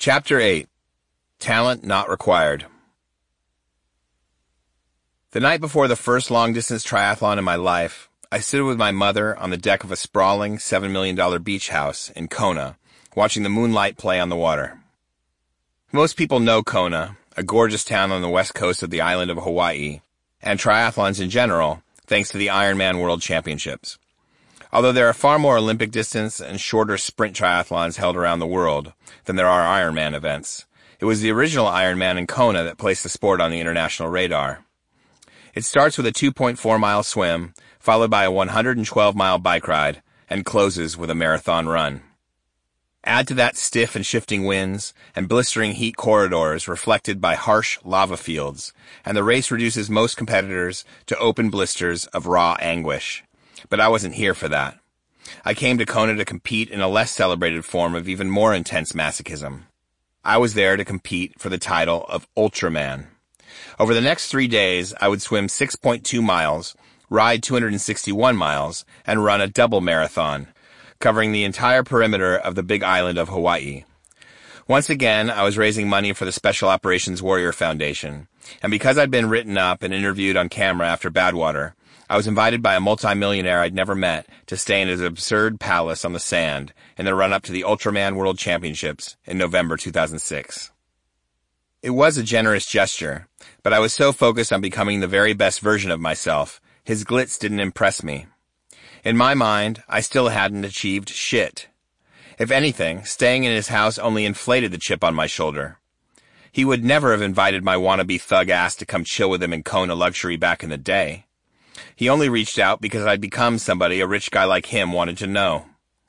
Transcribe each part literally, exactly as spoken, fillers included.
Chapter eight. Talent Not Required. The night before the first long-distance triathlon in my life, I stood with my mother on the deck of a sprawling seven million dollars beach house in Kona, watching the moonlight play on the water. Most people know Kona, a gorgeous town on the west coast of the island of Hawaii, and triathlons in general, thanks to the Ironman World Championships. Although there are far more Olympic distance and shorter sprint triathlons held around the world than there are Ironman events, it was the original Ironman in Kona that placed the sport on the international radar. It starts with a two point four mile swim, followed by a one hundred twelve mile bike ride, and closes with a marathon run. Add to that stiff and shifting winds and blistering heat corridors reflected by harsh lava fields, and the race reduces most competitors to open blisters of raw anguish. But I wasn't here for that. I came to Kona to compete in a less celebrated form of even more intense masochism. I was there to compete for the title of Ultraman. Over the next three days, I would swim six point two miles, ride two hundred sixty-one miles, and run a double marathon, covering the entire perimeter of the big island of Hawaii. Once again, I was raising money for the Special Operations Warrior Foundation, and because I'd been written up and interviewed on camera after Badwater, I was invited by a multimillionaire I'd never met to stay in his absurd palace on the sand in the run-up to the Ultraman World Championships in November two thousand six. It was a generous gesture, but I was so focused on becoming the very best version of myself, his glitz didn't impress me. In my mind, I still hadn't achieved shit. If anything, staying in his house only inflated the chip on my shoulder. He would never have invited my wannabe thug ass to come chill with him in Kona luxury back in the day. He only reached out because I'd become somebody a rich guy like him wanted to know.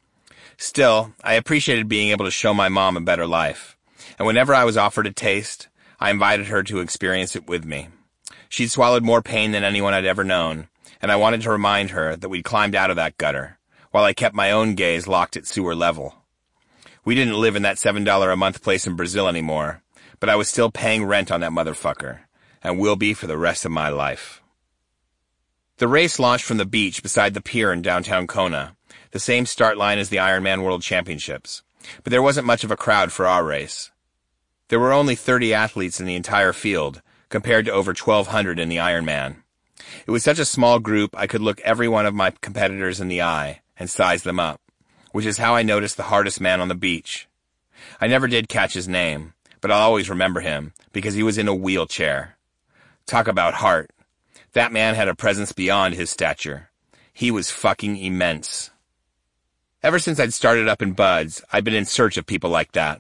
Still, I appreciated being able to show my mom a better life, and whenever I was offered a taste, I invited her to experience it with me. She'd swallowed more pain than anyone I'd ever known, and I wanted to remind her that we'd climbed out of that gutter, while I kept my own gaze locked at sewer level. We didn't live in that seven dollars a month place in Brazil anymore, but I was still paying rent on that motherfucker, and will be for the rest of my life. The race launched from the beach beside the pier in downtown Kona, the same start line as the Ironman World Championships, but there wasn't much of a crowd for our race. There were only thirty athletes in the entire field, compared to over twelve hundred in the Ironman. It was such a small group I could look every one of my competitors in the eye and size them up, which is how I noticed the hardest man on the beach. I never did catch his name, but I'll always remember him, because he was in a wheelchair. Talk about heart. That man had a presence beyond his stature. He was fucking immense. Ever since I'd started up in Buds, I'd been in search of people like that.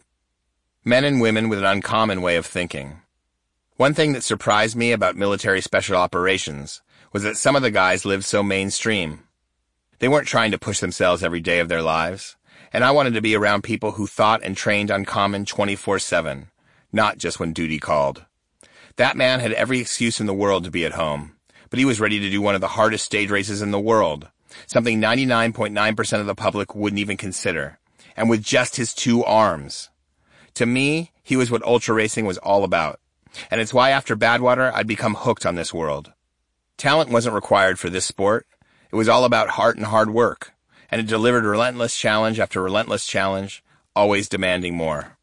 Men and women with an uncommon way of thinking. One thing that surprised me about military special operations was that some of the guys lived so mainstream. They weren't trying to push themselves every day of their lives, and I wanted to be around people who thought and trained uncommon twenty-four seven, not just when duty called. That man had every excuse in the world to be at home, but he was ready to do one of the hardest stage races in the world, something ninety-nine point nine percent of the public wouldn't even consider, and with just his two arms. To me, he was what ultra racing was all about, and it's why after Badwater I'd become hooked on this world. Talent wasn't required for this sport. It was all about heart and hard work, and it delivered relentless challenge after relentless challenge, always demanding more.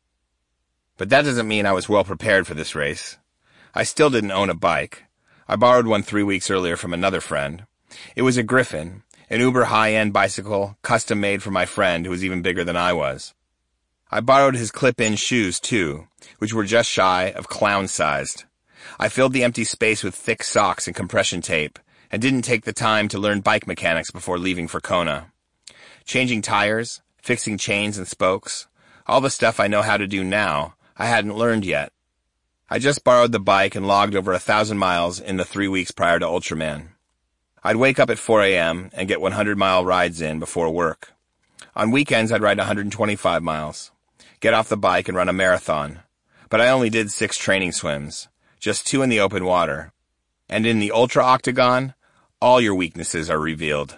But that doesn't mean I was well prepared for this race. I still didn't own a bike. I borrowed one three weeks earlier from another friend. It was a Griffin, an uber high-end bicycle, custom-made for my friend who was even bigger than I was. I borrowed his clip-in shoes, too, which were just shy of clown-sized. I filled the empty space with thick socks and compression tape, and didn't take the time to learn bike mechanics before leaving for Kona. Changing tires, fixing chains and spokes, all the stuff I know how to do now, I hadn't learned yet. I just borrowed the bike and logged over a thousand miles in the three weeks prior to Ultraman. I'd wake up at four a.m. and get one hundred mile rides in before work. On weekends, I'd ride one hundred twenty-five miles, get off the bike and run a marathon. But I only did six training swims, just two in the open water. And in the Ultra Octagon, all your weaknesses are revealed.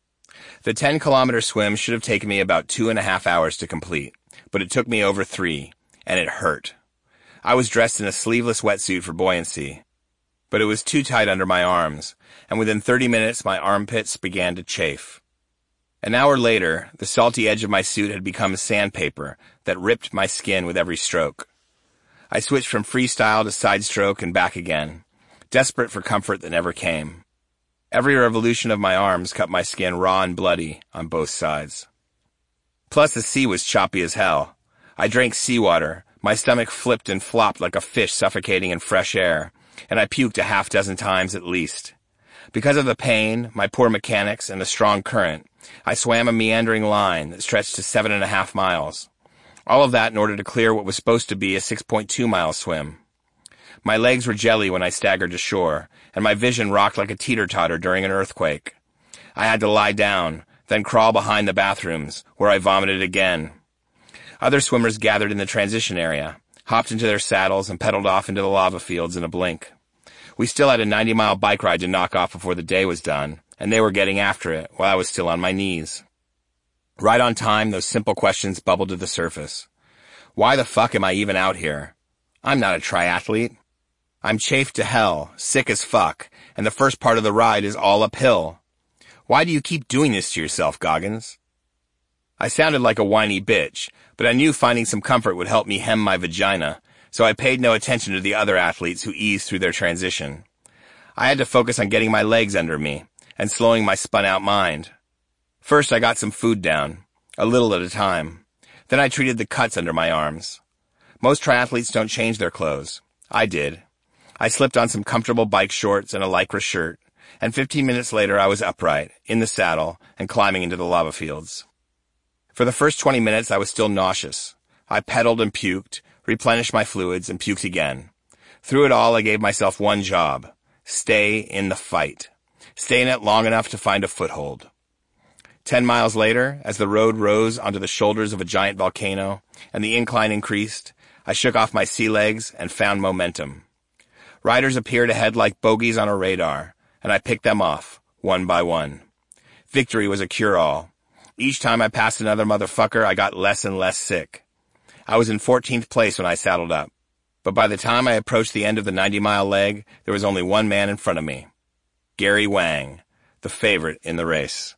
The ten kilometer swim should have taken me about two and a half hours to complete, but it took me over three, and it hurt. I was dressed in a sleeveless wetsuit for buoyancy, but it was too tight under my arms, and within thirty minutes my armpits began to chafe. An hour later, the salty edge of my suit had become sandpaper that ripped my skin with every stroke. I switched from freestyle to side stroke and back again, desperate for comfort that never came. Every revolution of my arms cut my skin raw and bloody on both sides. Plus the sea was choppy as hell. I drank seawater, my stomach flipped and flopped like a fish suffocating in fresh air, and I puked a half dozen times at least. Because of the pain, my poor mechanics, and the strong current, I swam a meandering line that stretched to seven and a half miles. All of that in order to clear what was supposed to be a six point two mile swim. My legs were jelly when I staggered to shore, and my vision rocked like a teeter-totter during an earthquake. I had to lie down, then crawl behind the bathrooms, where I vomited again. Other swimmers gathered in the transition area, hopped into their saddles, and pedaled off into the lava fields in a blink. We still had a ninety mile bike ride to knock off before the day was done, and they were getting after it while I was still on my knees. Right on time, those simple questions bubbled to the surface. Why the fuck am I even out here? I'm not a triathlete. I'm chafed to hell, sick as fuck, and the first part of the ride is all uphill. Why do you keep doing this to yourself, Goggins? I sounded like a whiny bitch, but I knew finding some comfort would help me hem my vagina, so I paid no attention to the other athletes who eased through their transition. I had to focus on getting my legs under me and slowing my spun-out mind. First, I got some food down, a little at a time. Then I treated the cuts under my arms. Most triathletes don't change their clothes. I did. I slipped on some comfortable bike shorts and a lycra shirt, and fifteen minutes later I was upright, in the saddle, and climbing into the lava fields. For the first twenty minutes I was still nauseous. I pedaled and puked, replenished my fluids, and puked again. Through it all I gave myself one job. Stay in the fight. Stay in it long enough to find a foothold. Ten miles later, as the road rose onto the shoulders of a giant volcano, and the incline increased, I shook off my sea legs and found momentum. Riders appeared ahead like bogeys on a radar, and I picked them off, one by one. Victory was a cure-all. Each time I passed another motherfucker, I got less and less sick. I was in fourteenth place when I saddled up, but by the time I approached the end of the ninety mile leg, there was only one man in front of me. Gary Wang, the favorite in the race.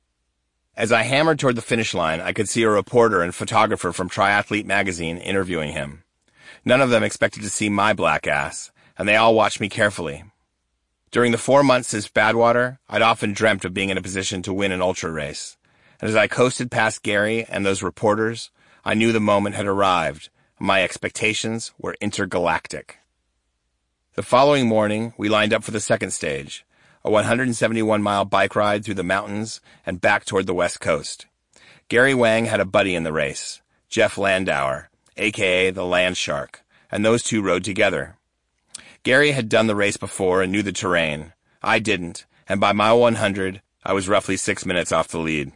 As I hammered toward the finish line, I could see a reporter and photographer from Triathlete magazine interviewing him. None of them expected to see my black ass, and they all watched me carefully. During the four months since Badwater, I'd often dreamt of being in a position to win an ultra race. And as I coasted past Gary and those reporters, I knew the moment had arrived, and my expectations were intergalactic. The following morning, we lined up for the second stage, a one hundred seventy-one mile bike ride through the mountains and back toward the west coast. Gary Wang had a buddy in the race, Jeff Landauer, a k a the Land Shark, and those two rode together. Gary had done the race before and knew the terrain. I didn't, and by mile one hundred, I was roughly six minutes off the lead.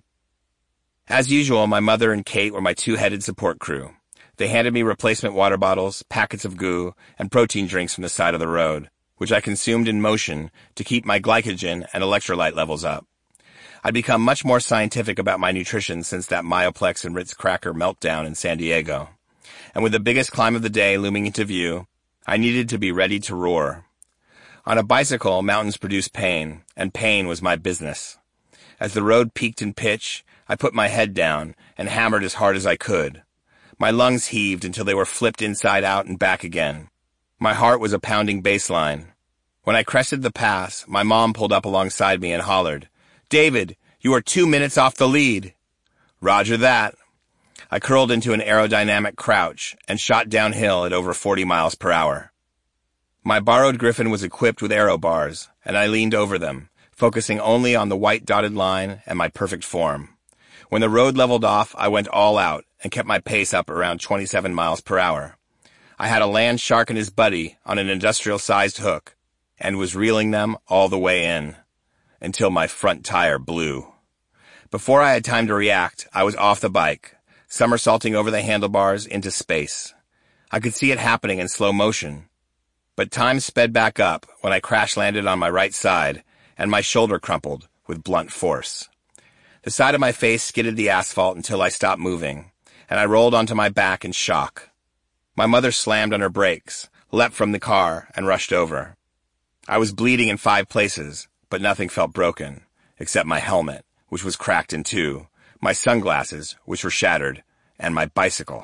As usual, my mother and Kate were my two-headed support crew. They handed me replacement water bottles, packets of goo, and protein drinks from the side of the road, which I consumed in motion to keep my glycogen and electrolyte levels up. I'd become much more scientific about my nutrition since that Myoplex and Ritz cracker meltdown in San Diego. And with the biggest climb of the day looming into view, I needed to be ready to roar. On a bicycle, mountains produce pain, and pain was my business. As the road peaked in pitch, I put my head down and hammered as hard as I could. My lungs heaved until they were flipped inside out and back again. My heart was a pounding bass line. When I crested the pass, my mom pulled up alongside me and hollered, "David, you are two minutes off the lead." Roger that. I curled into an aerodynamic crouch and shot downhill at over forty miles per hour. My borrowed Griffin was equipped with aero bars, and I leaned over them, focusing only on the white dotted line and my perfect form. When the road leveled off, I went all out and kept my pace up around twenty-seven miles per hour. I had a Land Shark and his buddy on an industrial-sized hook and was reeling them all the way in, until my front tire blew. Before I had time to react, I was off the bike, somersaulting over the handlebars into space. I could see it happening in slow motion, but time sped back up when I crash-landed on my right side and my shoulder crumpled with blunt force. The side of my face skidded the asphalt until I stopped moving, and I rolled onto my back in shock. My mother slammed on her brakes, leapt from the car, and rushed over. I was bleeding in five places, but nothing felt broken, except my helmet, which was cracked in two, my sunglasses, which were shattered, and my bicycle.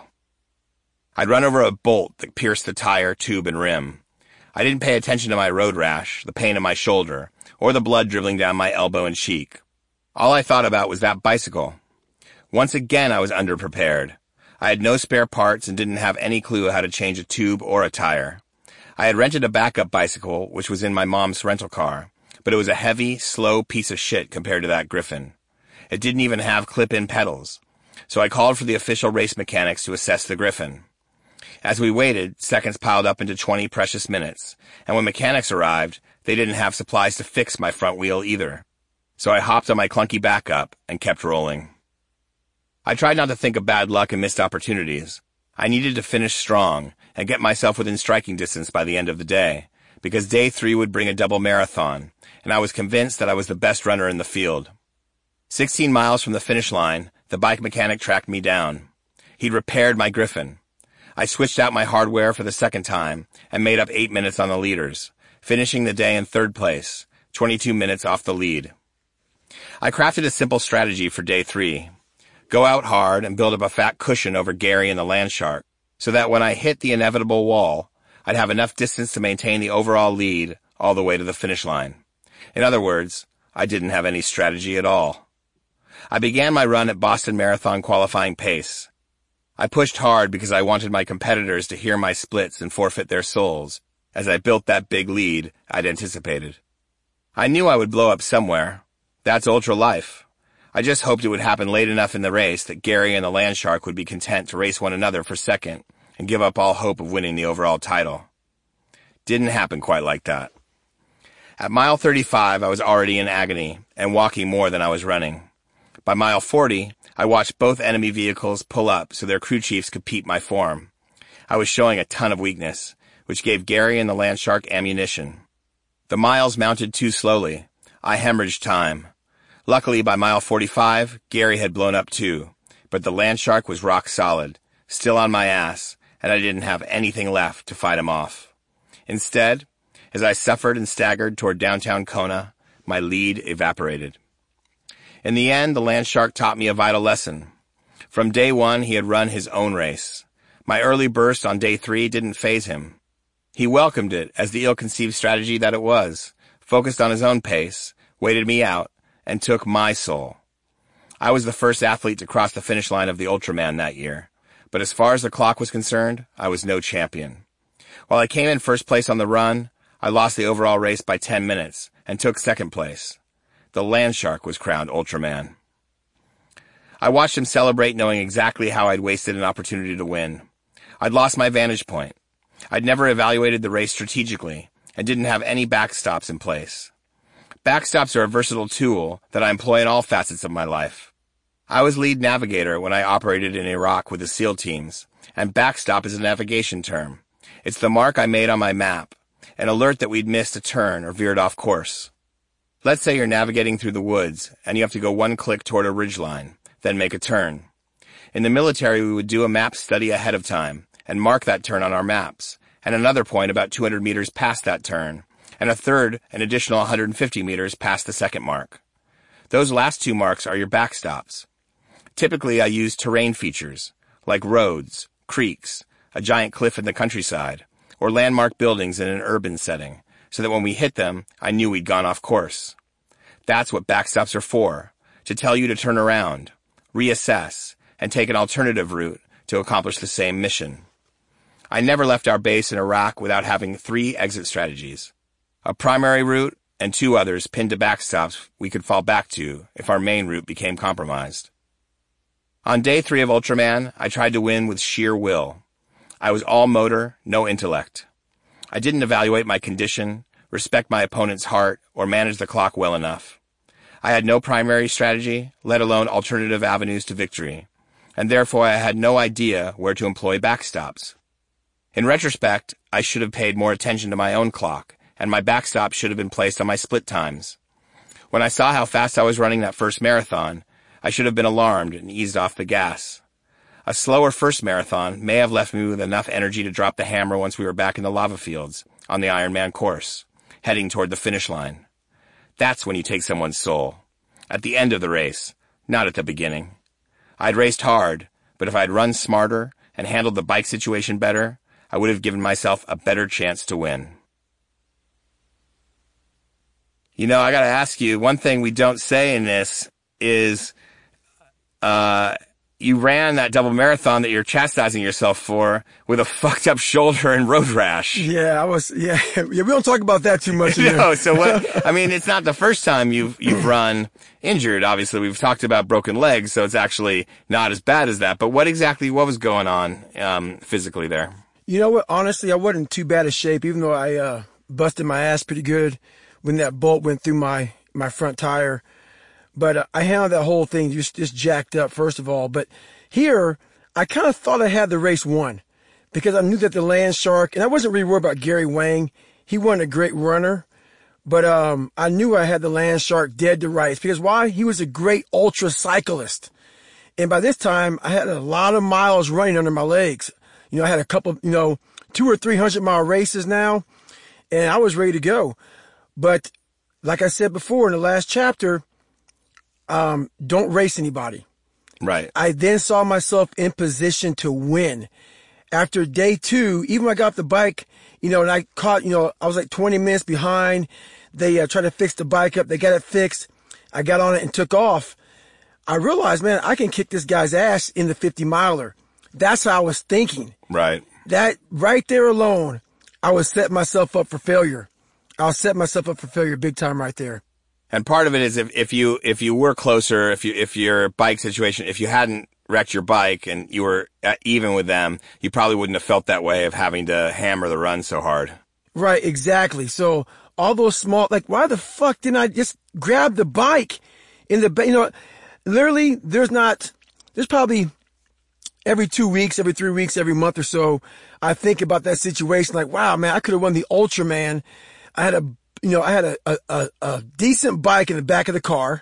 I'd run over a bolt that pierced the tire, tube, and rim. I didn't pay attention to my road rash, the pain in my shoulder, or the blood dribbling down my elbow and cheek. All I thought about was that bicycle. Once again, I was underprepared. I had no spare parts and didn't have any clue how to change a tube or a tire. I had rented a backup bicycle, which was in my mom's rental car, but it was a heavy, slow piece of shit compared to that Griffin. It didn't even have clip-in pedals, so I called for the official race mechanics to assess the Griffin. As we waited, seconds piled up into twenty precious minutes, and when mechanics arrived, they didn't have supplies to fix my front wheel either. So I hopped on my clunky backup and kept rolling. I tried not to think of bad luck and missed opportunities. I needed to finish strong and get myself within striking distance by the end of the day, because day three would bring a double marathon, and I was convinced that I was the best runner in the field. Sixteen miles from the finish line, the bike mechanic tracked me down. He'd repaired my Griffin. I switched out my hardware for the second time and made up eight minutes on the leaders, finishing the day in third place, twenty-two minutes off the lead. I crafted a simple strategy for day three. Go out hard and build up a fat cushion over Gary and the Landshark, so that when I hit the inevitable wall, I'd have enough distance to maintain the overall lead all the way to the finish line. In other words, I didn't have any strategy at all. I began my run at Boston Marathon qualifying pace. I pushed hard because I wanted my competitors to hear my splits and forfeit their souls, as I built that big lead I'd anticipated. I knew I would blow up somewhere. That's ultra life. I just hoped it would happen late enough in the race that Gary and the Landshark would be content to race one another for second and give up all hope of winning the overall title. Didn't happen quite like that. At mile thirty-five, I was already in agony and walking more than I was running. By mile forty, I watched both enemy vehicles pull up so their crew chiefs could peep my form. I was showing a ton of weakness, which gave Gary and the Landshark ammunition. The miles mounted too slowly. I hemorrhaged time. Luckily, by mile forty-five, Gary had blown up too, but the Landshark was rock solid, still on my ass, and I didn't have anything left to fight him off. Instead, as I suffered and staggered toward downtown Kona, my lead evaporated. In the end, the Landshark taught me a vital lesson. From day one, he had run his own race. My early burst on day three didn't faze him. He welcomed it as the ill-conceived strategy that it was, focused on his own pace, waited me out, and took my soul. I was the first athlete to cross the finish line of the Ultraman that year, but as far as the clock was concerned, I was no champion. While I came in first place on the run, I lost the overall race by ten minutes and took second place. The Landshark was crowned Ultraman. I watched him celebrate, knowing exactly how I'd wasted an opportunity to win. I'd lost my vantage point. I'd never evaluated the race strategically and didn't have any backstops in place. Backstops are a versatile tool that I employ in all facets of my life. I was lead navigator when I operated in Iraq with the SEAL teams, and backstop is a navigation term. It's the mark I made on my map, an alert that we'd missed a turn or veered off course. Let's say you're navigating through the woods, and you have to go one click toward a ridgeline, then make a turn. In the military, we would do a map study ahead of time, and mark that turn on our maps, and another point about two hundred meters past that turn, and a third an additional one hundred fifty meters past the second mark. Those last two marks are your backstops. Typically, I use terrain features, like roads, creeks, a giant cliff in the countryside, or landmark buildings in an urban setting, so that when we hit them, I knew we'd gone off course. That's what backstops are for, to tell you to turn around, reassess, and take an alternative route to accomplish the same mission. I never left our base in Iraq without having three exit strategies. A primary route, and two others pinned to backstops we could fall back to if our main route became compromised. On day three of Ultraman, I tried to win with sheer will. I was all motor, no intellect. I didn't evaluate my condition, respect my opponent's heart, or manage the clock well enough. I had no primary strategy, let alone alternative avenues to victory, and therefore I had no idea where to employ backstops. In retrospect, I should have paid more attention to my own clock, and my backstop should have been placed on my split times. When I saw how fast I was running that first marathon, I should have been alarmed and eased off the gas. A slower first marathon may have left me with enough energy to drop the hammer once we were back in the lava fields on the Ironman course, heading toward the finish line. That's when you take someone's soul. at the end of the race, not at the beginning. I'd raced hard, but if I'd run smarter and handled the bike situation better, I would have given myself a better chance to win. You know, I gotta ask you, one thing we don't say in this is, uh, you ran that double marathon that you're chastising yourself for with a fucked up shoulder and road rash. Yeah, I was, yeah, yeah, we don't talk about that too much. No, so what, I mean, it's not the first time you've, you've run injured. Obviously, we've talked about broken legs, so it's actually not as bad as that. But what exactly, what was going on, um, physically there? You know what? Honestly, I wasn't in too bad a shape, even though I, uh, busted my ass pretty good when that bolt went through my, my front tire. But uh, I handled that whole thing just, just jacked up, first of all. But here, I kind of thought I had the race won because I knew that the Land Shark, and I wasn't really worried about Gary Wang. He wasn't a great runner. But um, I knew I had the Land Shark dead to rights because why? He was a great ultra cyclist. And by this time, I had a lot of miles running under my legs. You know, I had a couple, you know, two or three hundred mile races now, and I was ready to go. But like I said before in the last chapter, Um, don't race anybody. Right. I then saw myself in position to win. After day two, even when I got off the bike, you know, and I caught, you know, I was like twenty minutes behind. They uh, tried to fix the bike up. They got it fixed. I got on it and took off. I realized, man, I can kick this guy's ass in the fifty miler. That's how I was thinking. Right. That right there alone, I was setting myself up for failure. I was setting myself up for failure big time right there. And part of it is if, if you, if you were closer, if you, if your bike situation, if you hadn't wrecked your bike and you were at even with them, you probably wouldn't have felt that way of having to hammer the run so hard. Right, exactly. So all those small, like, why the fuck didn't I just grab the bike in the, you know, literally there's not, there's probably every two weeks, every three weeks, every month or so, I think about that situation like, wow, man, I could have won the Ultraman. I had a, you know, I had a, a, a, a decent bike in the back of the car,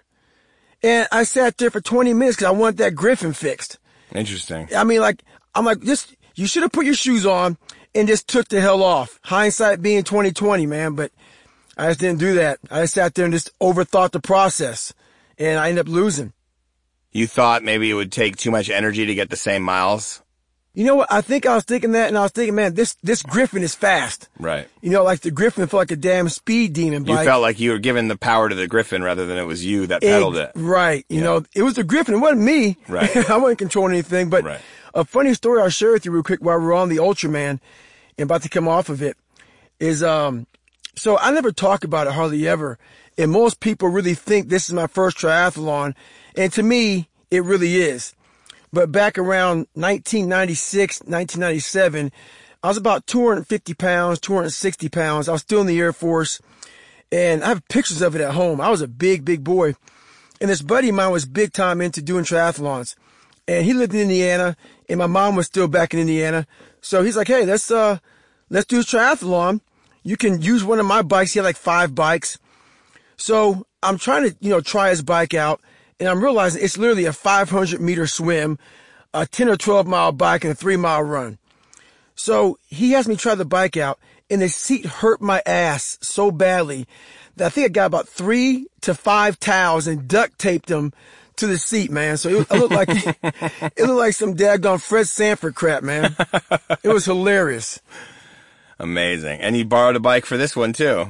and I sat there for twenty minutes because I wanted that Griffin fixed. Interesting. I mean, like, I'm like, just, you should have put your shoes on and just took the hell off. Hindsight being twenty twenty, man, but I just didn't do that. I just sat there and just overthought the process, and I ended up losing. You thought maybe it would take too much energy to get the same miles? You know what? I think I was thinking that, and I was thinking, man, this, this Griffin is fast. Right. You know, like the Griffin felt like a damn speed demon bike. You felt like you were giving the power to the Griffin rather than it was you that pedaled it. Right. You yeah. know, it was the Griffin. It wasn't me. Right. I wasn't controlling anything. But right. a funny story I'll share with you real quick while we're on the Ultraman and about to come off of it is, um, so I never talk about it hardly ever. And most people really think this is my first triathlon. And to me, it really is. But back around nineteen ninety-six, nineteen ninety-seven, I was about two hundred fifty pounds, two hundred sixty pounds. I was still in the Air Force, and I have pictures of it at home. I was a big, big boy. And this buddy of mine was big time into doing triathlons. And he lived in Indiana, and my mom was still back in Indiana. So he's like, hey, let's, uh, let's do a triathlon. You can use one of my bikes. He had like five bikes. So I'm trying to, you know, try his bike out. And I'm realizing it's literally a five hundred meter swim, a ten or twelve mile bike, and a three mile run. So he has me try the bike out, and the seat hurt my ass so badly that I think I got about three to five towels and duct taped them to the seat, man. So it, it looked like, it looked like some daggone Fred Sanford crap, man. It was hilarious. Amazing. And you borrowed a bike for this one too.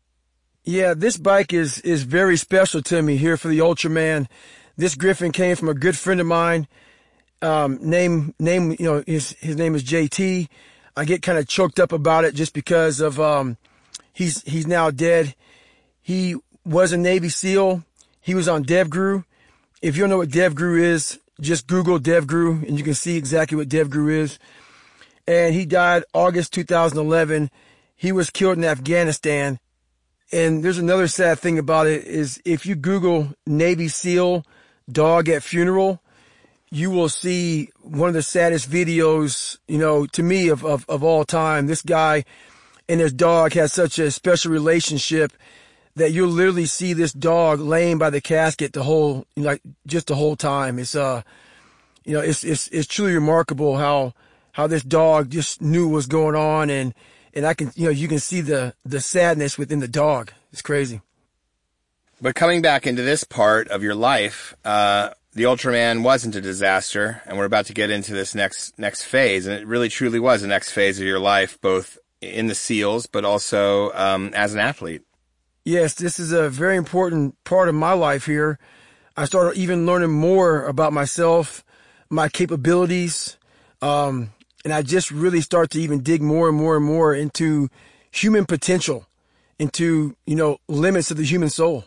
Yeah, this bike is, is very special to me here for the Ultraman. This Griffin came from a good friend of mine. Um, name, name, you know, his, his name is J T. I get kind of choked up about it just because of, um, he's, he's now dead. He was a Navy SEAL. He was on DevGru. If you don't know what DevGru is, just Google DevGru and you can see exactly what DevGru is. And he died August two thousand eleven. He was killed in Afghanistan. And there's another sad thing about it is if you Google Navy SEAL dog at funeral, you will see one of the saddest videos, you know, to me of, of, of all time. This guy and his dog had such a special relationship that you'll literally see this dog laying by the casket the whole, you know, like just the whole time. It's, uh, you know, it's, it's, it's truly remarkable how, how this dog just knew what was going on. And, And I can, you know, you can see the, the sadness within the dog. It's crazy. But coming back into this part of your life, uh, the Ultraman wasn't a disaster, and we're about to get into this next next phase, and it really truly was the next phase of your life, both in the SEALs, but also um, as an athlete. Yes, this is a very important part of my life here. I started even learning more about myself, my capabilities, um, and I just really start to even dig more and more and more into human potential, into, you know, limits of the human soul.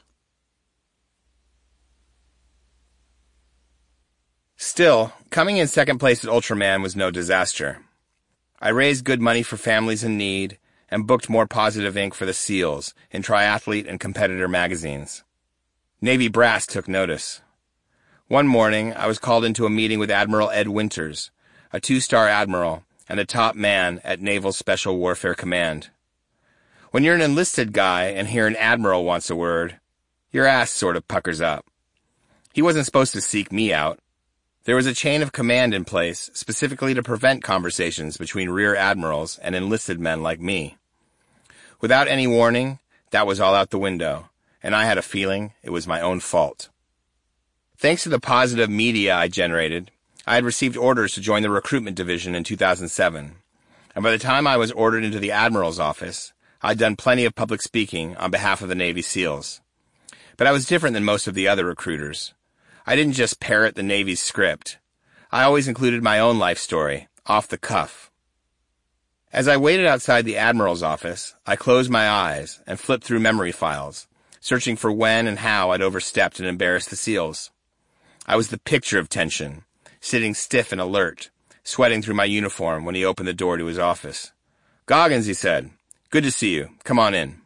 Still, coming in second place at Ultraman was no disaster. I raised good money for families in need and booked more positive ink for the SEALs in triathlete and competitor magazines. Navy brass took notice. One morning, I was called into a meeting with Admiral Ed Winters, a two-star admiral and a top man at Naval Special Warfare Command. When you're an enlisted guy and hear an admiral wants a word, your ass sort of puckers up. He wasn't supposed to seek me out. There was a chain of command in place specifically to prevent conversations between rear admirals and enlisted men like me. Without any warning, that was all out the window, and I had a feeling it was my own fault. Thanks to the positive media I generated, I had received orders to join the recruitment division in two thousand seven, and by the time I was ordered into the admiral's office, I'd done plenty of public speaking on behalf of the Navy SEALs. But I was different than most of the other recruiters. I didn't just parrot the Navy's script. I always included my own life story, off the cuff. As I waited outside the Admiral's office, I closed my eyes and flipped through memory files, searching for when and how I'd overstepped and embarrassed the SEALs. I was the picture of tension, sitting stiff and alert, sweating through my uniform when he opened the door to his office. "Goggins," he said, "good to see you. Come on in."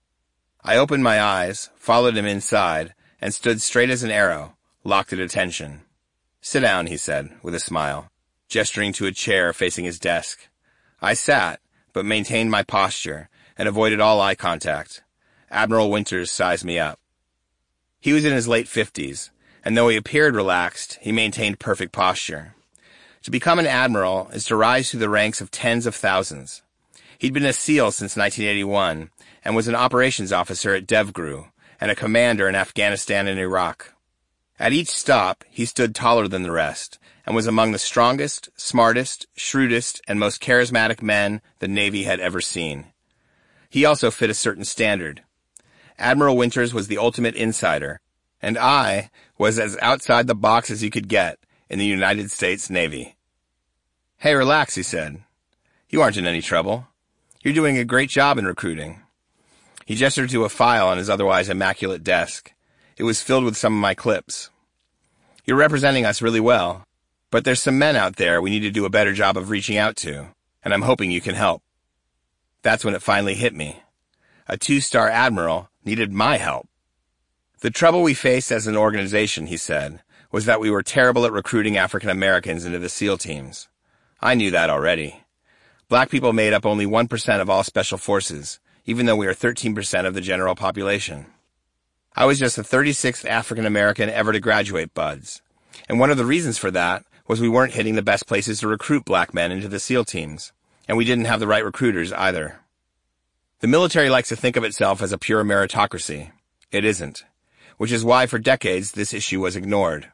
I opened my eyes, followed him inside, and stood straight as an arrow, locked at attention. "Sit down," he said, with a smile, gesturing to a chair facing his desk. I sat, but maintained my posture, and avoided all eye contact. Admiral Winters sized me up. He was in his late fifties, and though he appeared relaxed, he maintained perfect posture. To become an admiral is to rise through the ranks of tens of thousands. He'd been a SEAL since nineteen eighty-one, and was an operations officer at DevGru, and a commander in Afghanistan and Iraq. At each stop, he stood taller than the rest, and was among the strongest, smartest, shrewdest, and most charismatic men the Navy had ever seen. He also fit a certain standard. Admiral Winters was the ultimate insider, and I was as outside the box as you could get in the United States Navy. "Hey, relax," he said. "You aren't in any trouble. You're doing a great job in recruiting." He gestured to a file on his otherwise immaculate desk. It was filled with some of my clips. "You're representing us really well, but there's some men out there we need to do a better job of reaching out to, and I'm hoping you can help." That's when it finally hit me. A two-star admiral needed my help. "The trouble we faced as an organization," he said, "was that we were terrible at recruiting African Americans into the SEAL teams. I knew that already. Black people made up only one percent of all special forces, even though we are thirteen percent of the general population. I was just the thirty-sixth African American ever to graduate BUD/S, and one of the reasons for that was we weren't hitting the best places to recruit black men into the SEAL teams, and we didn't have the right recruiters either. The military likes to think of itself as a pure meritocracy. It isn't, which is why for decades this issue was ignored.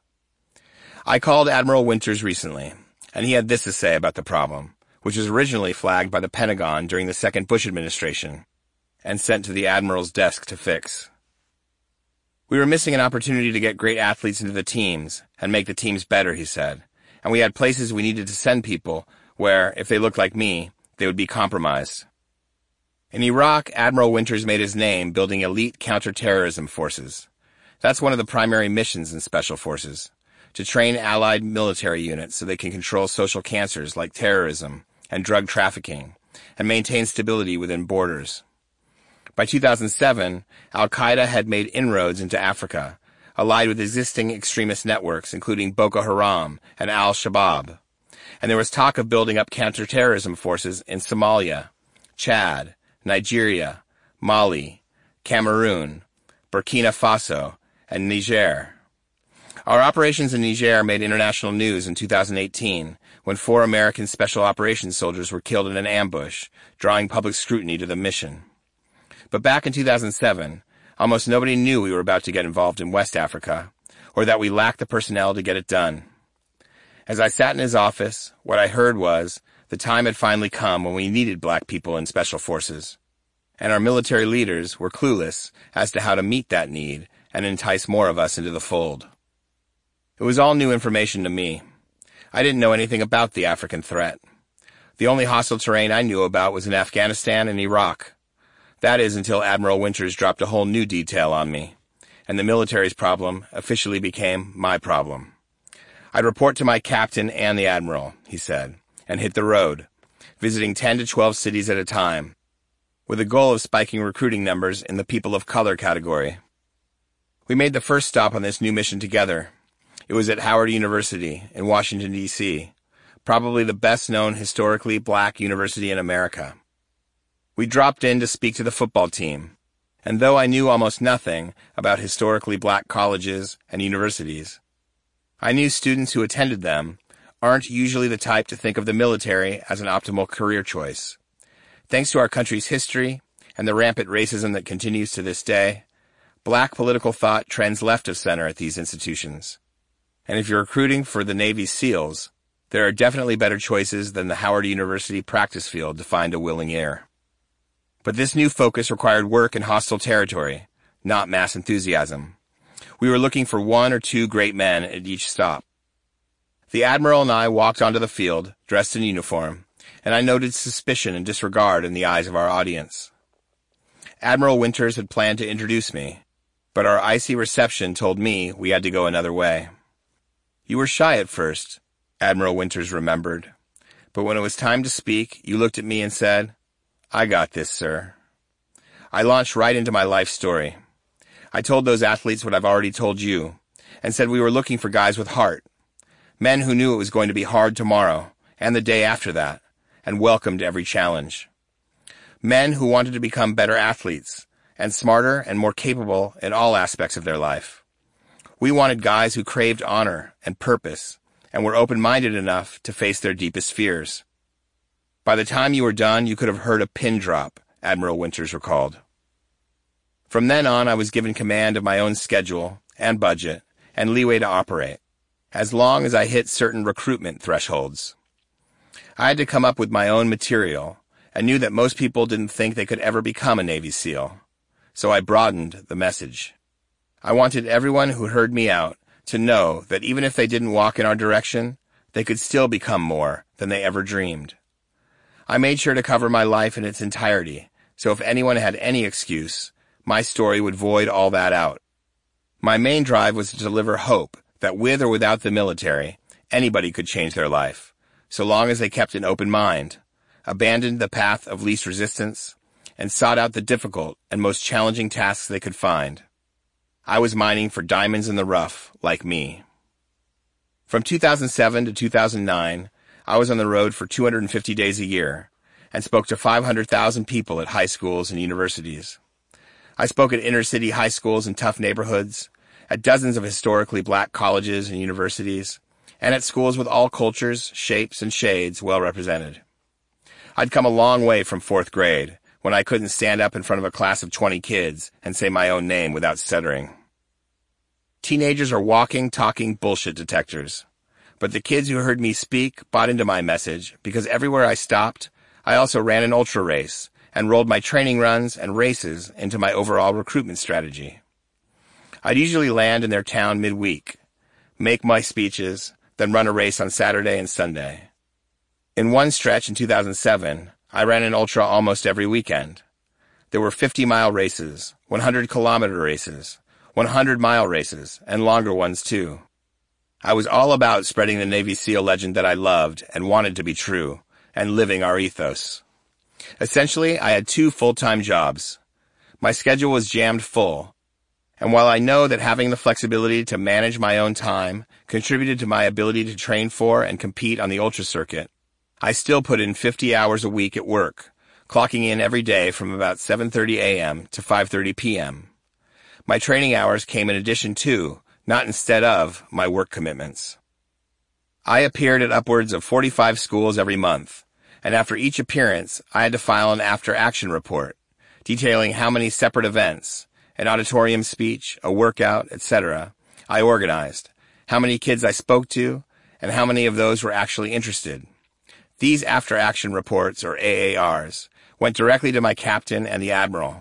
I called Admiral Winters recently, and he had this to say about the problem, which was originally flagged by the Pentagon during the second Bush administration, and sent to the Admiral's desk to fix. "We were missing an opportunity to get great athletes into the teams and make the teams better," he said, "and we had places we needed to send people where, if they looked like me, they would be compromised." In Iraq, Admiral Winters made his name building elite counterterrorism forces. That's one of the primary missions in special forces, to train allied military units so they can control social cancers like terrorism and drug trafficking, and maintain stability within borders. By two thousand seven, Al-Qaeda had made inroads into Africa, allied with existing extremist networks including Boko Haram and Al-Shabaab. And there was talk of building up counterterrorism forces in Somalia, Chad, Nigeria, Mali, Cameroon, Burkina Faso, and Niger. Our operations in Niger made international news in two thousand eighteen when four American Special Operations soldiers were killed in an ambush, drawing public scrutiny to the mission. But back in two thousand seven, Almost nobody knew we were about to get involved in West Africa, or that we lacked the personnel to get it done. As I sat in his office, what I heard was the time had finally come when we needed black people in special forces, and our military leaders were clueless as to how to meet that need and entice more of us into the fold. It was all new information to me. I didn't know anything about the African threat. The only hostile terrain I knew about was in Afghanistan and Iraq. That is until Admiral Winters dropped a whole new detail on me, and the military's problem officially became my problem. I'd report to my captain and the admiral, he said, and hit the road, visiting ten to twelve cities at a time, with the goal of spiking recruiting numbers in the people of color category. We made the first stop on this new mission together. It was at Howard University in Washington, D C, probably the best-known historically black university in America. We dropped in to speak to the football team, and though I knew almost nothing about historically black colleges and universities, I knew students who attended them aren't usually the type to think of the military as an optimal career choice. Thanks to our country's history and the rampant racism that continues to this day, black political thought trends left of center at these institutions. And if you're recruiting for the Navy SEALs, there are definitely better choices than the Howard University practice field to find a willing heir. But this new focus required work in hostile territory, not mass enthusiasm. We were looking for one or two great men at each stop. The Admiral and I walked onto the field, dressed in uniform, and I noted suspicion and disregard in the eyes of our audience. Admiral Winters had planned to introduce me, but our icy reception told me we had to go another way. You were shy at first, Admiral Winters remembered, but when it was time to speak, you looked at me and said, "I got this, sir." I launched right into my life story. I told those athletes what I've already told you, and said we were looking for guys with heart, men who knew it was going to be hard tomorrow and the day after that, and welcomed every challenge. Men who wanted to become better athletes, and smarter and more capable in all aspects of their life. We wanted guys who craved honor and purpose, and were open-minded enough to face their deepest fears. By the time you were done, you could have heard a pin drop, Admiral Winters recalled. From then on, I was given command of my own schedule and budget and leeway to operate, as long as I hit certain recruitment thresholds. I had to come up with my own material, and knew that most people didn't think they could ever become a Navy SEAL, so I broadened the message. I wanted everyone who heard me out to know that even if they didn't walk in our direction, they could still become more than they ever dreamed. I made sure to cover my life in its entirety, so if anyone had any excuse, my story would void all that out. My main drive was to deliver hope that with or without the military, anybody could change their life, so long as they kept an open mind, abandoned the path of least resistance, and sought out the difficult and most challenging tasks they could find. I was mining for diamonds in the rough, like me. From two thousand seven to two thousand nine, I was on the road for two hundred fifty days a year, and spoke to five hundred thousand people at high schools and universities. I spoke at inner-city high schools in tough neighborhoods, at dozens of historically black colleges and universities, and at schools with all cultures, shapes, and shades well represented. I'd come a long way from fourth grade, when I couldn't stand up in front of a class of twenty kids and say my own name without stuttering. Teenagers are walking, talking bullshit detectors. But the kids who heard me speak bought into my message because everywhere I stopped, I also ran an ultra race and rolled my training runs and races into my overall recruitment strategy. I'd usually land in their town midweek, make my speeches, then run a race on Saturday and Sunday. In one stretch in two thousand seven, I ran an ultra almost every weekend. There were fifty-mile races, one hundred kilometer races, one hundred mile races, and longer ones too. I was all about spreading the Navy SEAL legend that I loved and wanted to be true, and living our ethos. Essentially, I had two full-time jobs. My schedule was jammed full, and while I know that having the flexibility to manage my own time contributed to my ability to train for and compete on the ultra circuit, I still put in fifty hours a week at work, clocking in every day from about seven thirty a.m. to five thirty p.m. My training hours came in addition to, not instead of, my work commitments. I appeared at upwards of forty-five schools every month, and after each appearance, I had to file an after-action report, detailing how many separate events, an auditorium speech, a workout, et cetera, I organized, how many kids I spoke to, and how many of those were actually interested. These after-action reports, or A A Rs, went directly to my captain and the admiral.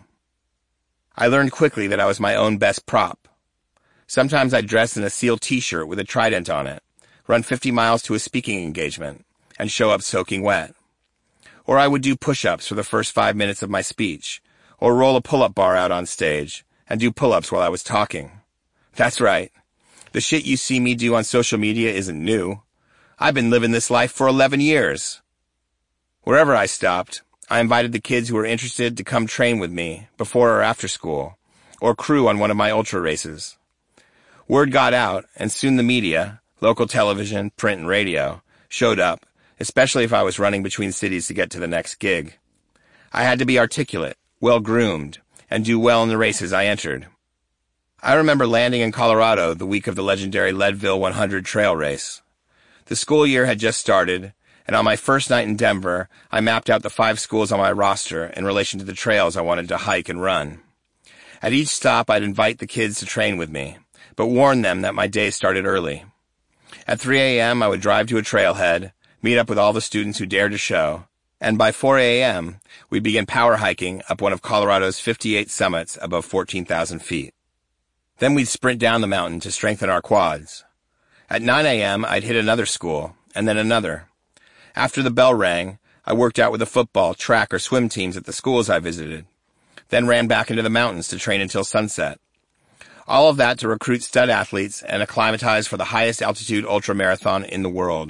I learned quickly that I was my own best prop. Sometimes I'd dress in a SEAL t-shirt with a trident on it, run fifty miles to a speaking engagement, and show up soaking wet. Or I would do push-ups for the first five minutes of my speech, or roll a pull-up bar out on stage, and do pull-ups while I was talking. That's right. The shit you see me do on social media isn't new. I've been living this life for eleven years. Wherever I stopped, I invited the kids who were interested to come train with me before or after school, or crew on one of my ultra races. Word got out, and soon the media, local television, print, and radio, showed up, especially if I was running between cities to get to the next gig. I had to be articulate, well-groomed, and do well in the races I entered. I remember landing in Colorado the week of the legendary Leadville one hundred trail race. The school year had just started, and on my first night in Denver, I mapped out the five schools on my roster in relation to the trails I wanted to hike and run. At each stop, I'd invite the kids to train with me, but warn them that my day started early. At three a.m., I would drive to a trailhead, meet up with all the students who dared to show, and by four a.m., we'd begin power hiking up one of Colorado's fifty-eight summits above fourteen thousand feet. Then we'd sprint down the mountain to strengthen our quads. At nine a.m., I'd hit another school, and then another. After the bell rang, I worked out with the football, track, or swim teams at the schools I visited, then ran back into the mountains to train until sunset. All of that to recruit stud athletes and acclimatize for the highest altitude ultramarathon in the world.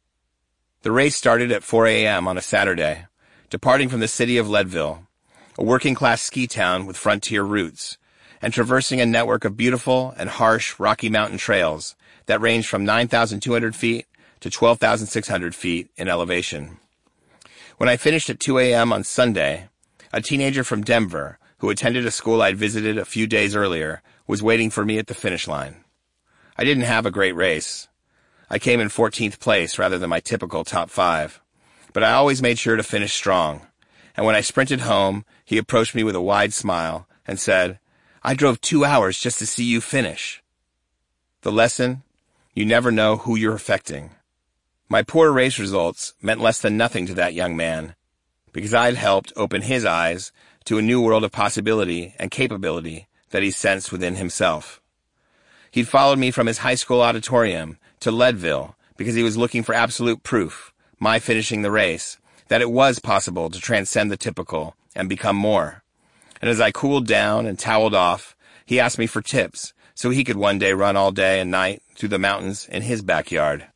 The race started at four a.m. on a Saturday, departing from the city of Leadville, a working-class ski town with frontier roots, and traversing a network of beautiful and harsh Rocky Mountain trails that range from nine thousand two hundred feet to twelve thousand six hundred feet in elevation. When I finished at two a.m. on Sunday, a teenager from Denver, who attended a school I'd visited a few days earlier, was waiting for me at the finish line. I didn't have a great race. I came in fourteenth place rather than my typical top five, but I always made sure to finish strong. And when I sprinted home, he approached me with a wide smile and said, "I drove two hours just to see you finish." The lesson? You never know who you're affecting. My poor race results meant less than nothing to that young man, because I'd helped open his eyes to a new world of possibility and capability that he sensed within himself. He'd followed me from his high school auditorium to Leadville because he was looking for absolute proof, my finishing the race, that it was possible to transcend the typical and become more. And as I cooled down and toweled off, he asked me for tips so he could one day run all day and night through the mountains in his backyard.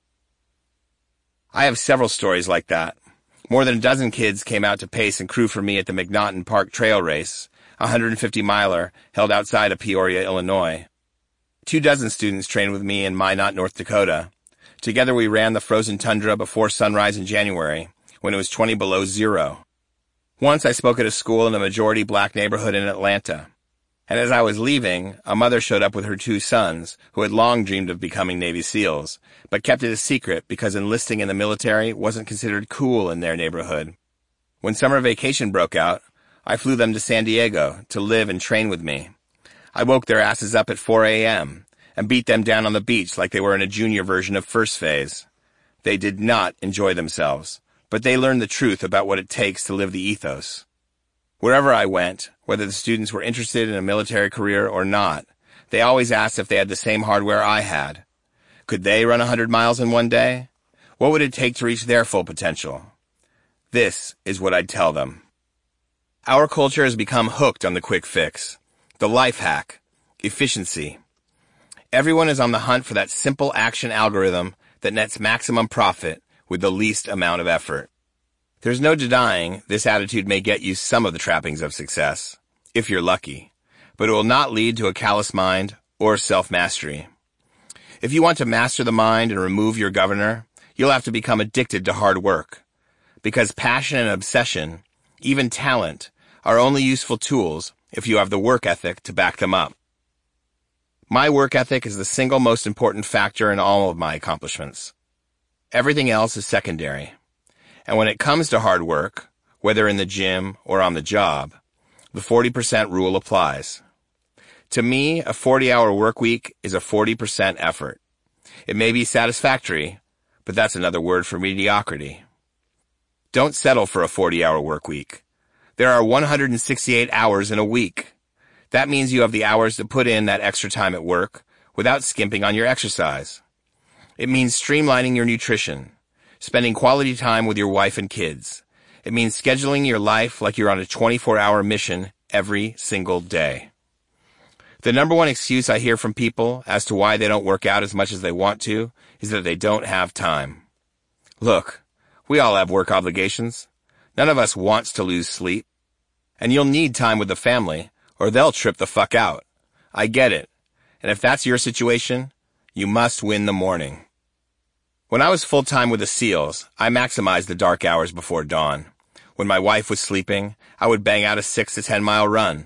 I have several stories like that. More than a dozen kids came out to pace and crew for me at the McNaughton Park Trail Race, a one hundred fifty miler held outside of Peoria, Illinois. Two dozen students trained with me in Minot, North Dakota. Together we ran the frozen tundra before sunrise in January, when it was twenty below zero. Once I spoke at a school in a majority black neighborhood in Atlanta. And as I was leaving, a mother showed up with her two sons, who had long dreamed of becoming Navy SEALs, but kept it a secret because enlisting in the military wasn't considered cool in their neighborhood. When summer vacation broke out, I flew them to San Diego to live and train with me. I woke their asses up at four a.m. and beat them down on the beach like they were in a junior version of First Phase. They did not enjoy themselves, but they learned the truth about what it takes to live the ethos. Wherever I went, whether the students were interested in a military career or not, they always asked if they had the same hardware I had. Could they run one hundred miles in one day? What would it take to reach their full potential? This is what I'd tell them. Our culture has become hooked on the quick fix, the life hack, efficiency. Everyone is on the hunt for that simple action algorithm that nets maximum profit with the least amount of effort. There's no denying this attitude may get you some of the trappings of success, if you're lucky, but it will not lead to a callous mind or self-mastery. If you want to master the mind and remove your governor, you'll have to become addicted to hard work, because passion and obsession, even talent, are only useful tools if you have the work ethic to back them up. My work ethic is the single most important factor in all of my accomplishments. Everything else is secondary. And when it comes to hard work, whether in the gym or on the job, the forty percent rule applies. To me, a forty-hour work week is a forty percent effort. It may be satisfactory, but that's another word for mediocrity. Don't settle for a forty-hour work week. There are one hundred sixty-eight hours in a week. That means you have the hours to put in that extra time at work without skimping on your exercise. It means streamlining your nutrition, spending quality time with your wife and kids. It means scheduling your life like you're on a twenty-four hour mission every single day. The number one excuse I hear from people as to why they don't work out as much as they want to is that they don't have time. Look, we all have work obligations. None of us wants to lose sleep. And you'll need time with the family, or they'll trip the fuck out. I get it. And if that's your situation, you must win the morning. When I was full-time with the SEALs, I maximized the dark hours before dawn. When my wife was sleeping, I would bang out a six to ten mile run.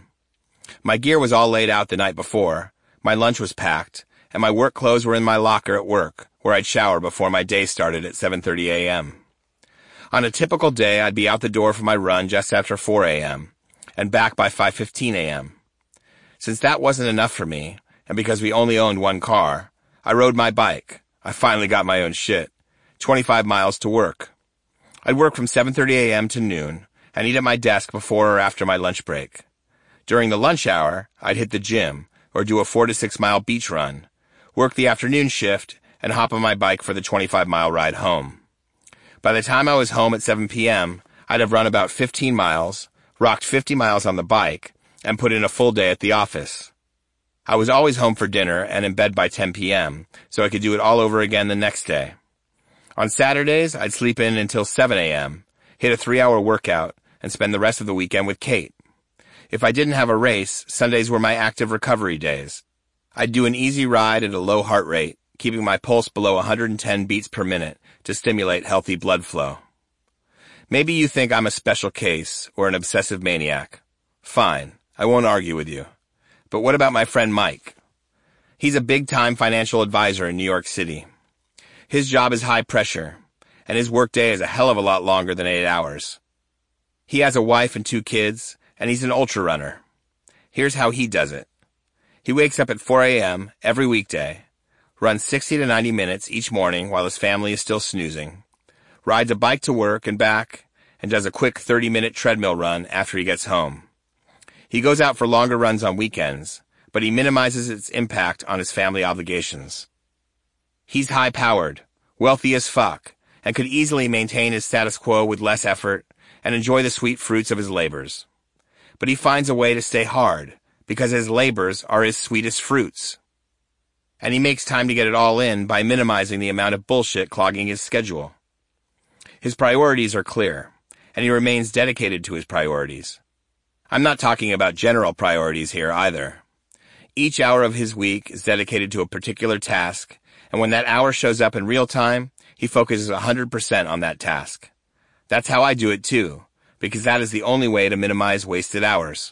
My gear was all laid out the night before, my lunch was packed, and my work clothes were in my locker at work, where I'd shower before my day started at seven thirty a.m. On a typical day, I'd be out the door for my run just after four a.m., and back by five fifteen a.m. Since that wasn't enough for me, and because we only owned one car, I rode my bike. I finally got my own shit. twenty-five miles to work. I'd work from seven thirty a.m. to noon, and eat at my desk before or after my lunch break. During the lunch hour, I'd hit the gym, or do a four to six mile beach run, work the afternoon shift, and hop on my bike for the twenty-five mile ride home. By the time I was home at seven p.m., I'd have run about fifteen miles, rocked fifty miles on the bike, and put in a full day at the office. I was always home for dinner and in bed by ten p.m., so I could do it all over again the next day. On Saturdays, I'd sleep in until seven a.m., hit a three-hour workout, and spend the rest of the weekend with Kate. If I didn't have a race, Sundays were my active recovery days. I'd do an easy ride at a low heart rate, keeping my pulse below one hundred ten beats per minute to stimulate healthy blood flow. Maybe you think I'm a special case or an obsessive maniac. Fine, I won't argue with you. But what about my friend Mike? He's a big-time financial advisor in New York City. His job is high pressure, and his workday is a hell of a lot longer than eight hours. He has a wife and two kids, and he's an ultra runner. Here's how he does it. He wakes up at four a.m. every weekday, runs sixty to ninety minutes each morning while his family is still snoozing, rides a bike to work and back, and does a quick thirty minute treadmill run after he gets home. He goes out for longer runs on weekends, but he minimizes its impact on his family obligations. He's high-powered, wealthy as fuck, and could easily maintain his status quo with less effort and enjoy the sweet fruits of his labors. But he finds a way to stay hard, because his labors are his sweetest fruits. And he makes time to get it all in by minimizing the amount of bullshit clogging his schedule. His priorities are clear, and he remains dedicated to his priorities. I'm not talking about general priorities here either. Each hour of his week is dedicated to a particular task, and when that hour shows up in real time, he focuses one hundred percent on that task. That's how I do it too, because that is the only way to minimize wasted hours.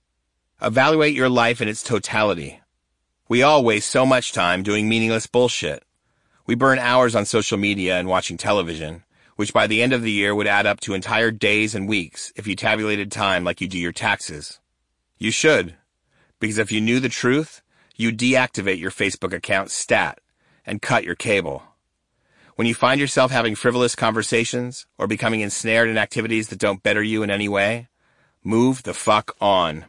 Evaluate your life in its totality. We all waste so much time doing meaningless bullshit. We burn hours on social media and watching television, which by the end of the year would add up to entire days and weeks if you tabulated time like you do your taxes. You should, because if you knew the truth, you'd deactivate your Facebook account stat and cut your cable. When you find yourself having frivolous conversations or becoming ensnared in activities that don't better you in any way, move the fuck on.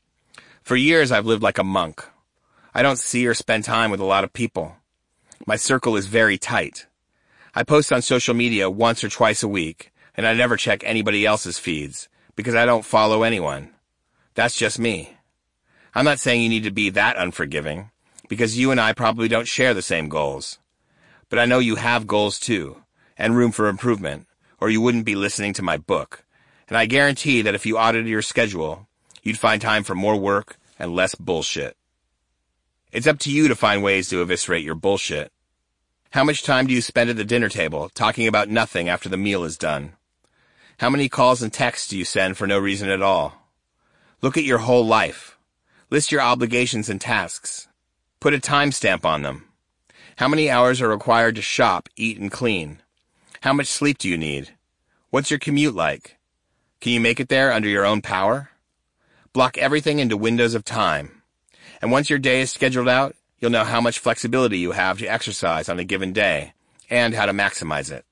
For years I've lived like a monk. I don't see or spend time with a lot of people. My circle is very tight. I post on social media once or twice a week, and I never check anybody else's feeds, because I don't follow anyone. That's just me. I'm not saying you need to be that unforgiving, because you and I probably don't share the same goals. But I know you have goals too, and room for improvement, or you wouldn't be listening to my book. And I guarantee that if you audited your schedule, you'd find time for more work and less bullshit. It's up to you to find ways to eviscerate your bullshit. How much time do you spend at the dinner table talking about nothing after the meal is done? How many calls and texts do you send for no reason at all? Look at your whole life. List your obligations and tasks. Put a timestamp on them. How many hours are required to shop, eat, and clean? How much sleep do you need? What's your commute like? Can you make it there under your own power? Block everything into windows of time. And once your day is scheduled out, you'll know how much flexibility you have to exercise on a given day and how to maximize it.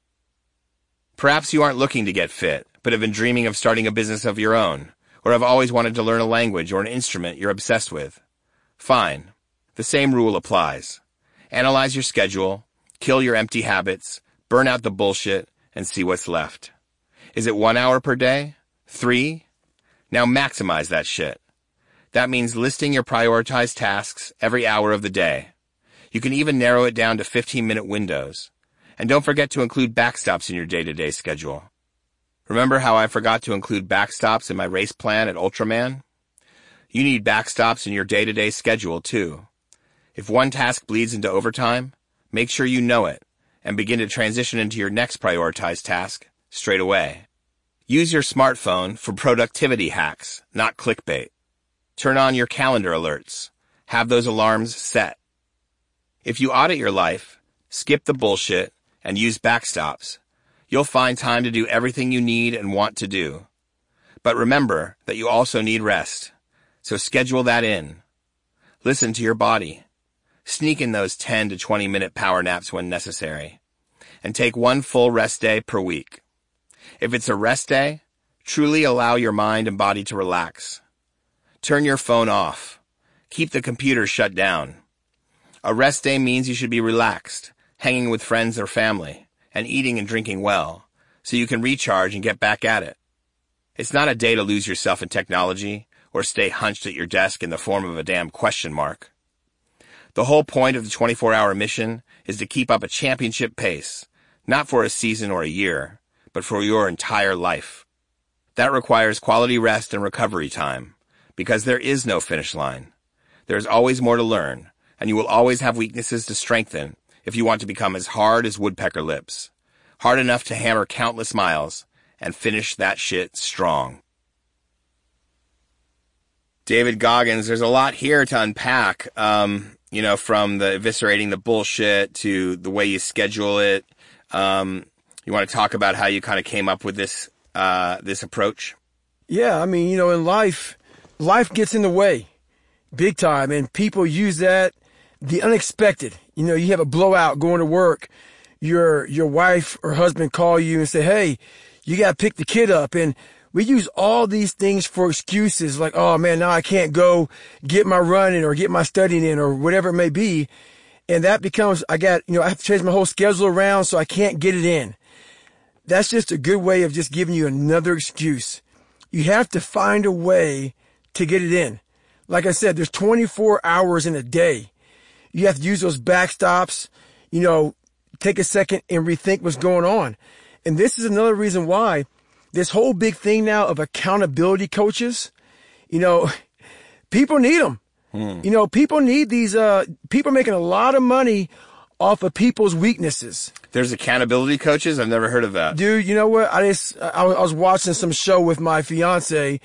Perhaps you aren't looking to get fit, but have been dreaming of starting a business of your own, or have always wanted to learn a language or an instrument you're obsessed with. Fine. The same rule applies. Analyze your schedule, kill your empty habits, burn out the bullshit, and see what's left. Is it one hour per day? Three? Now maximize that shit. That means listing your prioritized tasks every hour of the day. You can even narrow it down to fifteen-minute windows. And don't forget to include backstops in your day-to-day schedule. Remember how I forgot to include backstops in my race plan at Ultraman? You need backstops in your day-to-day schedule, too. If one task bleeds into overtime, make sure you know it and begin to transition into your next prioritized task straight away. Use your smartphone for productivity hacks, not clickbait. Turn on your calendar alerts. Have those alarms set. If you audit your life, skip the bullshit, and use backstops, you'll find time to do everything you need and want to do. But remember that you also need rest, so schedule that in. Listen to your body. Sneak in those ten to twenty minute power naps when necessary. And take one full rest day per week. If it's a rest day, truly allow your mind and body to relax. Turn your phone off. Keep the computer shut down. A rest day means you should be relaxed, hanging with friends or family, and eating and drinking well, so you can recharge and get back at it. It's not a day to lose yourself in technology or stay hunched at your desk in the form of a damn question mark. The whole point of the twenty-four hour mission is to keep up a championship pace, not for a season or a year, but for your entire life. That requires quality rest and recovery time, because there is no finish line. There is always more to learn, and you will always have weaknesses to strengthen if you want to become as hard as woodpecker lips, hard enough to hammer countless miles, and finish that shit strong. David Goggins, there's a lot here to unpack, um, you know, from the eviscerating the bullshit to the way you schedule it. Um, you want to talk about how you kind of came up with this, uh, this approach? Yeah, I mean, you know, in life, life gets in the way big time, and people use that, the unexpected. You know, you have a blowout going to work. Your, your wife or husband call you and say, hey, you got to pick the kid up. And we use all these things for excuses like, oh man, now I can't go get my running or get my studying in or whatever it may be. And that becomes, I got, you know, I have to change my whole schedule around so I can't get it in. That's just a good way of just giving you another excuse. You have to find a way to get it in. Like I said, there's twenty-four hours in a day. You have to use those backstops, you know, take a second and rethink what's going on. And this is another reason why this whole big thing now of accountability coaches, you know, people need them. Hmm. You know, people need these, uh, people are making a lot of money off of people's weaknesses. There's accountability coaches? I've never heard of that. Dude, you know what? I just, I was watching some show with my fiance,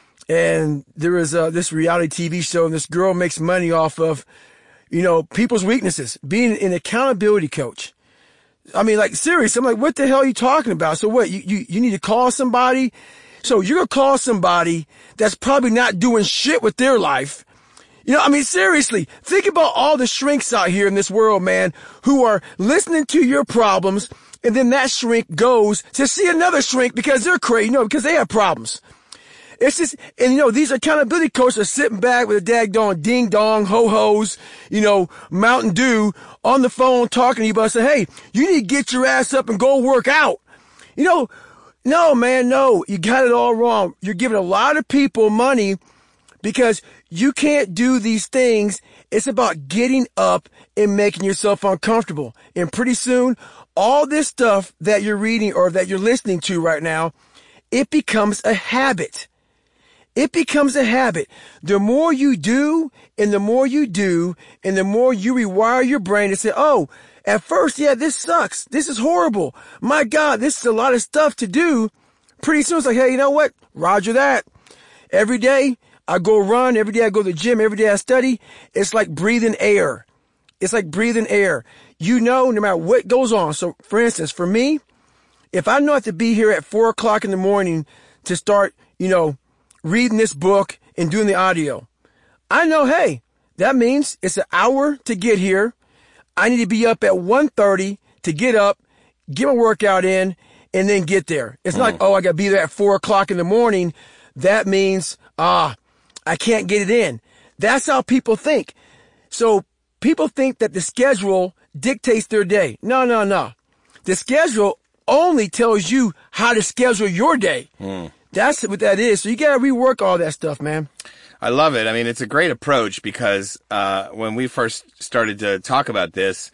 and there was uh, this reality T V show, and this girl makes money off of, you know, people's weaknesses, being an accountability coach. I mean, like, seriously, I'm like, what the hell are you talking about? So what, you, you, you need to call somebody? So you're going to call somebody that's probably not doing shit with their life. You know, I mean, seriously, think about all the shrinks out here in this world, man, who are listening to your problems, and then that shrink goes to see another shrink because they're crazy, you know, because they have problems. It's just, and you know, these accountability coaches are sitting back with a daggone ding dong, ho hos, you know, Mountain Dew on the phone talking to you about saying, hey, you need to get your ass up and go work out. You know, no, man, no, you got it all wrong. You're giving a lot of people money because you can't do these things. It's about getting up and making yourself uncomfortable. And pretty soon, all this stuff that you're reading or that you're listening to right now, it becomes a habit. It becomes a habit. The more you do, and the more you do, and the more you rewire your brain to say, oh, at first, yeah, this sucks. This is horrible. My God, this is a lot of stuff to do. Pretty soon it's like, hey, you know what? Roger that. Every day I go run. Every day I go to the gym. Every day I study. It's like breathing air. It's like breathing air. You know, no matter what goes on. So for instance, for me, if I know I have to be here at four o'clock in the morning to start, you know, reading this book and doing the audio, I know, hey, That means it's an hour to get here. I need to be up at one thirty to get up, get my workout in, and then get there. It's not Mm. like, oh, I got to be there at four o'clock in the morning. That means, ah, I can't get it in. That's how people think. So people think that the schedule dictates their day. No, no, no. The schedule only tells you how to schedule your day. Mm. That's what that is. So you got to rework all that stuff, man. I love it. I mean, it's a great approach because uh, when we first started to talk about this,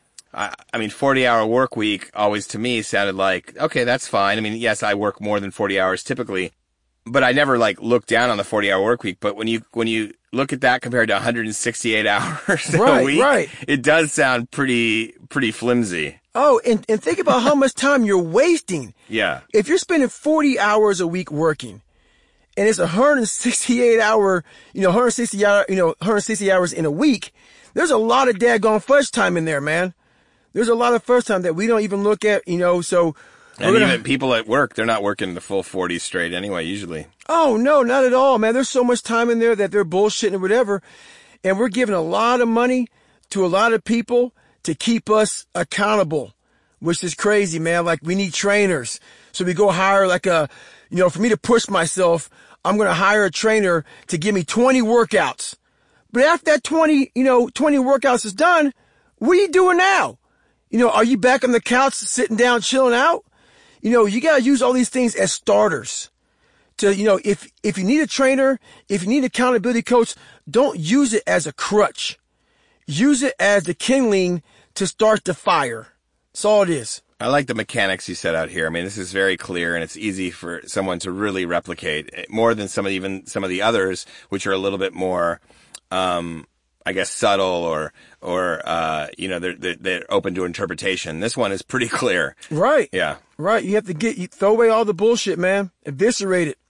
I, I mean, forty-hour work week always to me sounded like, okay, that's fine. I mean, yes, I work more than forty hours typically, but I never like look down on the forty-hour work week. But when you when you look at that compared to one hundred sixty-eight hours Right, a week, right. it does sound pretty pretty flimsy. Oh, and, and think about how much time you're wasting. Yeah. If you're spending forty hours a week working, and it's one hundred sixty-eight hour, you know, one hundred sixty hour, you know, one hundred sixty hours in a week, there's a lot of daggone fudge time in there, man. There's a lot of fudge time that we don't even look at, you know, so. And gonna, even people at work, they're not working the full forty straight anyway, usually. Oh, no, not at all, man. There's so much time in there that they're bullshitting or whatever. And we're giving a lot of money to a lot of people to keep us accountable, which is crazy, man. Like, we need trainers. So we go hire like a, you know, for me to push myself, I'm going to hire a trainer to give me twenty workouts. But after that twenty, you know, twenty workouts is done, what are you doing now? You know, are you back on the couch sitting down, chilling out? You know, you got to use all these things as starters. To, you know, if, if you need a trainer, if you need an accountability coach, don't use it as a crutch. Use it as the kindling to start the fire. That's all it is. I like the mechanics you set out here. I mean, this is very clear and it's easy for someone to really replicate more than some of even some of the others, which are a little bit more, um, I guess, subtle or, or, uh, you know, they're, they're, they're open to interpretation. This one is pretty clear. Right. Yeah. Right. You have to get, you throw away all the bullshit, man. Eviscerate it.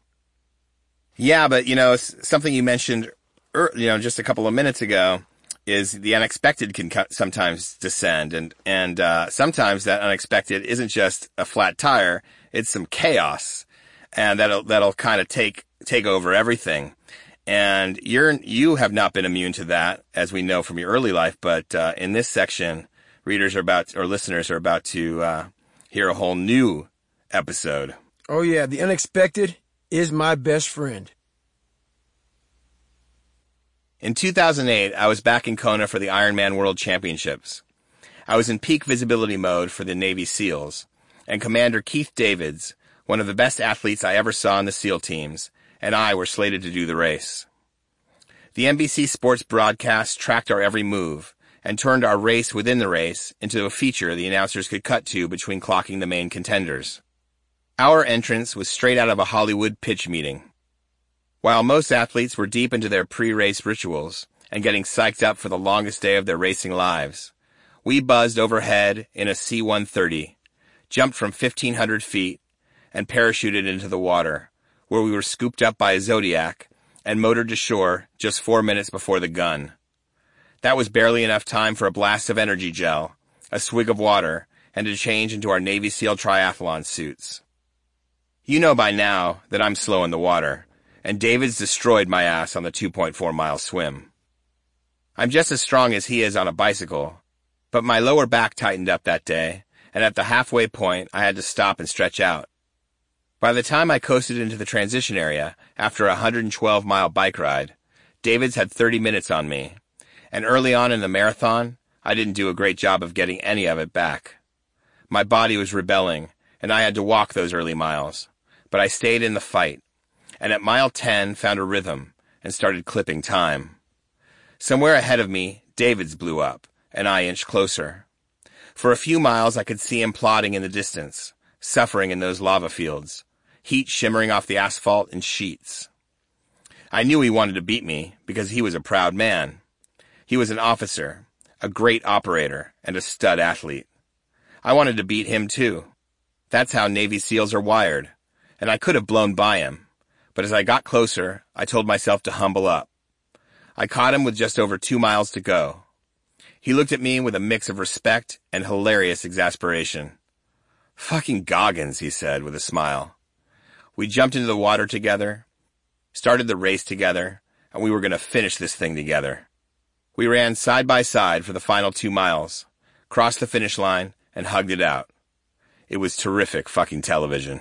Yeah. But, you know, something you mentioned, er, you know, just a couple of minutes ago is the unexpected can sometimes descend. And, and, uh, sometimes that unexpected isn't just a flat tire. It's some chaos and that'll, that'll kind of take, take over everything. And you're, you have not been immune to that, as we know from your early life. But, uh, in this section, readers are about, or listeners are about to, uh, hear a whole new episode. Oh yeah. The unexpected is my best friend. In two thousand eight, I was back in Kona for the Ironman World Championships. I was in peak visibility mode for the Navy SEALs, and Commander Keith Davids, one of the best athletes I ever saw in the SEAL teams, and I were slated to do the race. The N B C Sports broadcast tracked our every move and turned our race within the race into a feature the announcers could cut to between clocking the main contenders. Our entrance was straight out of a Hollywood pitch meeting. While most athletes were deep into their pre-race rituals and getting psyched up for the longest day of their racing lives, we buzzed overhead in a C one thirty, jumped from fifteen hundred feet, and parachuted into the water, where we were scooped up by a Zodiac and motored to shore just four minutes before the gun. That was barely enough time for a blast of energy gel, a swig of water, and to change into our Navy SEAL triathlon suits. You know by now that I'm slow in the water, and David's destroyed my ass on the two point four mile swim. I'm just as strong as he is on a bicycle, but my lower back tightened up that day, and at the halfway point I had to stop and stretch out. By the time I coasted into the transition area after a one hundred twelve mile bike ride, David's had thirty minutes on me, and early on in the marathon, I didn't do a great job of getting any of it back. My body was rebelling, and I had to walk those early miles, but I stayed in the fight, and at mile ten found a rhythm and started clipping time. Somewhere ahead of me, David's blew up, and I inched closer. For a few miles I could see him plodding in the distance, suffering in those lava fields, heat shimmering off the asphalt in sheets. I knew he wanted to beat me because he was a proud man. He was an officer, a great operator, and a stud athlete. I wanted to beat him too. That's how Navy SEALs are wired, and I could have blown by him. But as I got closer, I told myself to humble up. I caught him with just over two miles to go. He looked at me with a mix of respect and hilarious exasperation. "Fucking Goggins," he said with a smile. We jumped into the water together, started the race together, and we were going to finish this thing together. We ran side by side for the final two miles, crossed the finish line, and hugged it out. It was terrific fucking television.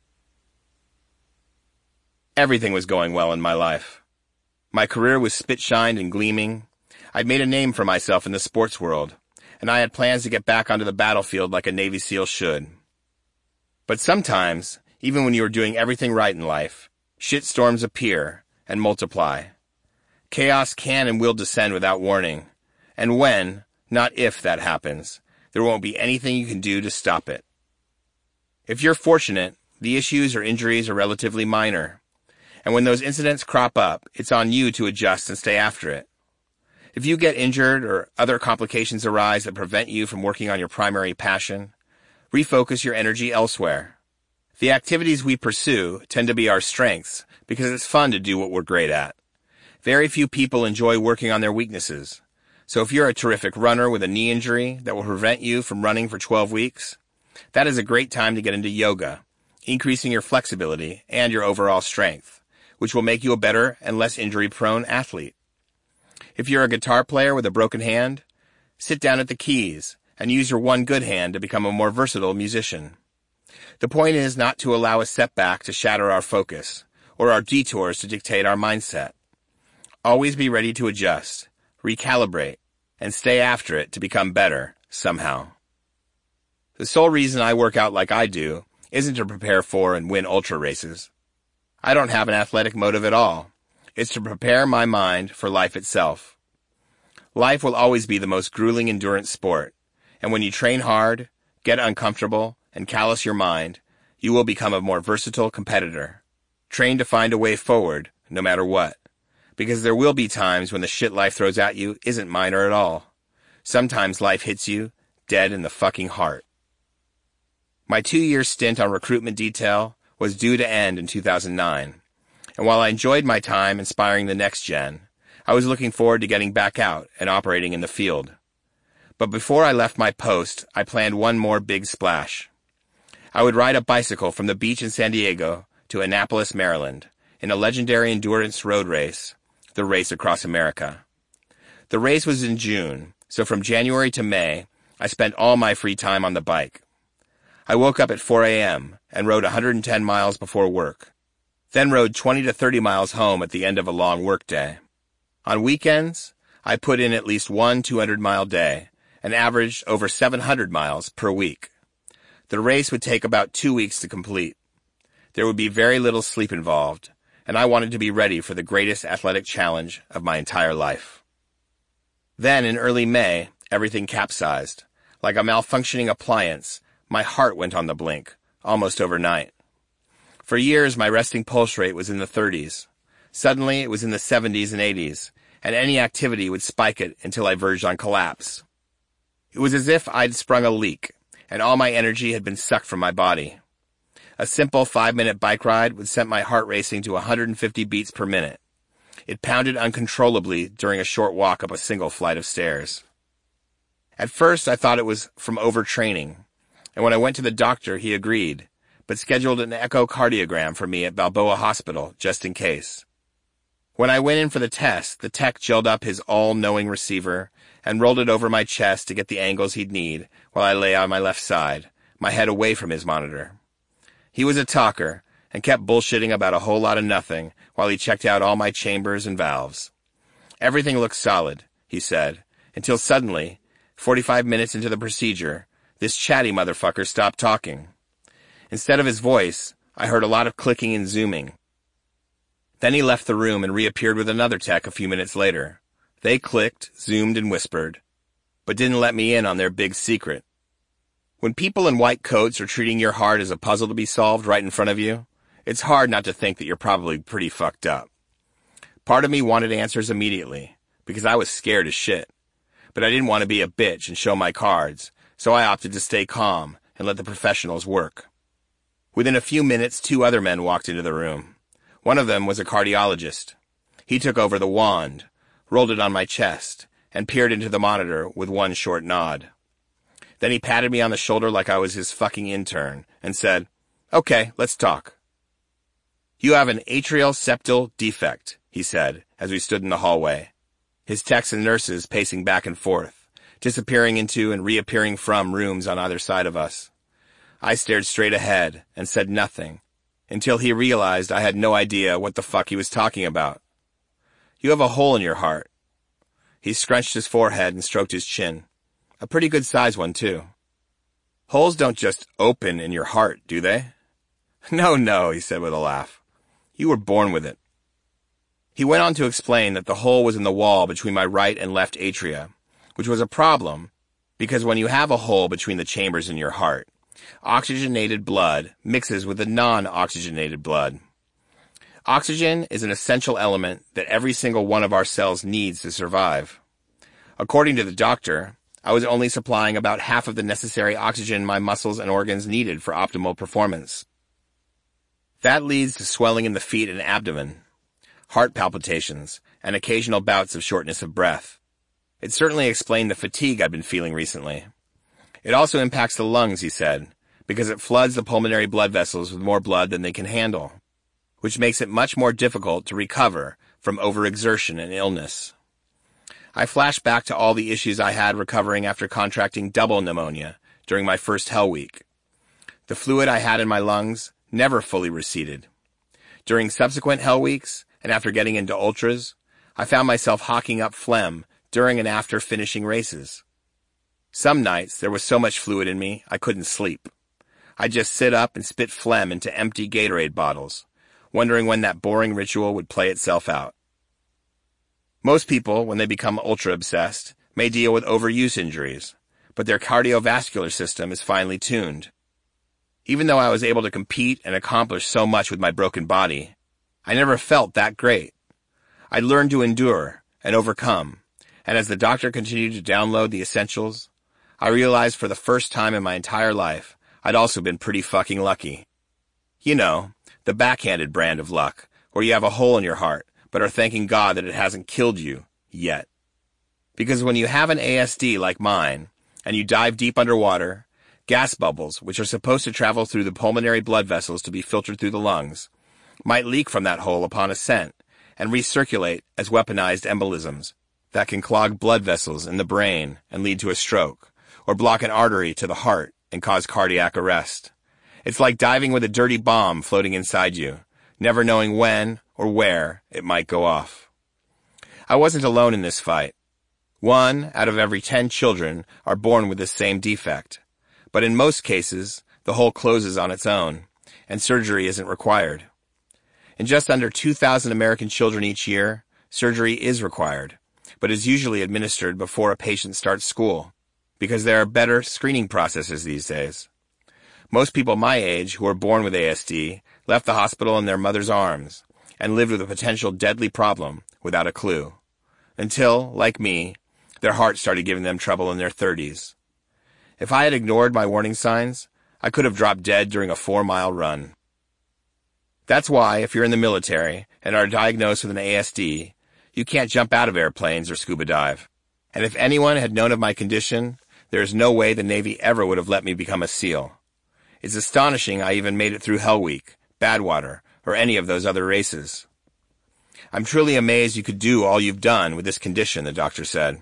Everything was going well in my life. My career was spit-shined and gleaming. I'd made a name for myself in the sports world, and I had plans to get back onto the battlefield like a Navy SEAL should. But sometimes, even when you are doing everything right in life, shitstorms appear and multiply. Chaos can and will descend without warning, and when, not if that happens, there won't be anything you can do to stop it. If you're fortunate, the issues or injuries are relatively minor, and when those incidents crop up, it's on you to adjust and stay after it. If you get injured or other complications arise that prevent you from working on your primary passion, refocus your energy elsewhere. The activities we pursue tend to be our strengths because it's fun to do what we're great at. Very few people enjoy working on their weaknesses. So if you're a terrific runner with a knee injury that will prevent you from running for twelve weeks, that is a great time to get into yoga, increasing your flexibility and your overall strength, which will make you a better and less injury-prone athlete. If you're a guitar player with a broken hand, sit down at the keys and use your one good hand to become a more versatile musician. The point is not to allow a setback to shatter our focus, or our detours to dictate our mindset. Always be ready to adjust, recalibrate, and stay after it to become better, somehow. The sole reason I work out like I do isn't to prepare for and win ultra races. I don't have an athletic motive at all. It's to prepare my mind for life itself. Life will always be the most grueling endurance sport, and when you train hard, get uncomfortable, and callous your mind, you will become a more versatile competitor. Train to find a way forward, no matter what. Because there will be times when the shit life throws at you isn't minor at all. Sometimes life hits you dead in the fucking heart. My two-year stint on recruitment detail was due to end in two thousand nine, and while I enjoyed my time inspiring the next gen, I was looking forward to getting back out and operating in the field. But before I left my post, I planned one more big splash. I would ride a bicycle from the beach in San Diego to Annapolis, Maryland, in a legendary endurance road race, the Race Across America. The race was in June, so from January to May, I spent all my free time on the bike. I woke up at four a.m. and rode one hundred ten miles before work, then rode twenty to thirty miles home at the end of a long workday. On weekends, I put in at least one two hundred mile day and averaged over seven hundred miles per week. The race would take about two weeks to complete. There would be very little sleep involved, and I wanted to be ready for the greatest athletic challenge of my entire life. Then, in early May, everything capsized. Like a malfunctioning appliance, my heart went on the blink, almost overnight. For years, my resting pulse rate was in the thirties. Suddenly, it was in the seventies and eighties, and any activity would spike it until I verged on collapse. It was as if I'd sprung a leak, and all my energy had been sucked from my body. A simple five-minute bike ride would send my heart racing to one hundred fifty beats per minute. It pounded uncontrollably during a short walk up a single flight of stairs. At first, I thought it was from overtraining, and when I went to the doctor, he agreed, but scheduled an echocardiogram for me at Balboa Hospital, just in case. When I went in for the test, the tech gelled up his all-knowing receiver and rolled it over my chest to get the angles he'd need while I lay on my left side, my head away from his monitor. He was a talker and kept bullshitting about a whole lot of nothing while he checked out all my chambers and valves. Everything looked solid, he said, until suddenly, forty-five minutes into the procedure, this chatty motherfucker stopped talking. Instead of his voice, I heard a lot of clicking and zooming. Then he left the room and reappeared with another tech a few minutes later. They clicked, zoomed, and whispered, but didn't let me in on their big secret. When people in white coats are treating your heart as a puzzle to be solved right in front of you, it's hard not to think that you're probably pretty fucked up. Part of me wanted answers immediately, because I was scared as shit. But I didn't want to be a bitch and show my cards, so I opted to stay calm and let the professionals work. Within a few minutes, two other men walked into the room. One of them was a cardiologist. He took over the wand, rolled it on my chest, and peered into the monitor with one short nod. Then he patted me on the shoulder like I was his fucking intern and said, "Okay, let's talk." "You have an atrial septal defect," he said as we stood in the hallway. his techs and nurses pacing back and forth, disappearing into and reappearing from rooms on either side of us. I stared straight ahead and said nothing, until he realized I had no idea what the fuck he was talking about. "You have a hole in your heart." He scrunched his forehead and stroked his chin. A pretty good size one, too. "Holes don't just open in your heart, do they?" "No, no," he said with a laugh. "You were born with it." He went on to explain that the hole was in the wall between my right and left atria, which was a problem because when you have a hole between the chambers in your heart, oxygenated blood mixes with the non-oxygenated blood. Oxygen is an essential element that every single one of our cells needs to survive. According to the doctor, I was only supplying about half of the necessary oxygen my muscles and organs needed for optimal performance. That leads to swelling in the feet and abdomen, heart palpitations, and occasional bouts of shortness of breath. It certainly explained the fatigue I'd been feeling recently. It also impacts the lungs, he said, because it floods the pulmonary blood vessels with more blood than they can handle, which makes it much more difficult to recover from overexertion and illness. I flashed back to all the issues I had recovering after contracting double pneumonia during my first Hell Week. The fluid I had in my lungs never fully receded. During subsequent Hell Weeks, and after getting into ultras, I found myself hawking up phlegm during and after finishing races. Some nights there was so much fluid in me I couldn't sleep. I'd just sit up and spit phlegm into empty Gatorade bottles, wondering when that boring ritual would play itself out. Most people, when they become ultra-obsessed, may deal with overuse injuries, but their cardiovascular system is finely tuned. Even though I was able to compete and accomplish so much with my broken body, I never felt that great. I learned to endure and overcome, and as the doctor continued to download the essentials, I realized for the first time in my entire life I'd also been pretty fucking lucky. You know, the backhanded brand of luck, where you have a hole in your heart, but are thanking God that it hasn't killed you yet. Because when you have an A S D like mine, and you dive deep underwater, gas bubbles, which are supposed to travel through the pulmonary blood vessels to be filtered through the lungs, might leak from that hole upon ascent and recirculate as weaponized embolisms that can clog blood vessels in the brain and lead to a stroke, or block an artery to the heart and cause cardiac arrest. It's like diving with a dirty bomb floating inside you, never knowing when or where it might go off. I wasn't alone in this fight. One out of every ten children are born with this same defect, but in most cases, the hole closes on its own, and surgery isn't required. In just under two thousand American children each year, surgery is required, but is usually administered before a patient starts school, because there are better screening processes these days. Most people my age who are born with A S D left the hospital in their mother's arms and lived with a potential deadly problem without a clue, until, like me, their heart started giving them trouble in their thirties. If I had ignored my warning signs, I could have dropped dead during a four-mile run. That's why, if you're in the military and are diagnosed with an A S D, you can't jump out of airplanes or scuba dive. And if anyone had known of my condition, there is no way the Navy ever would have let me become a SEAL. It's astonishing I even made it through Hell Week, Badwater, or any of those other races. I'm truly amazed you could do all you've done with this condition, the doctor said.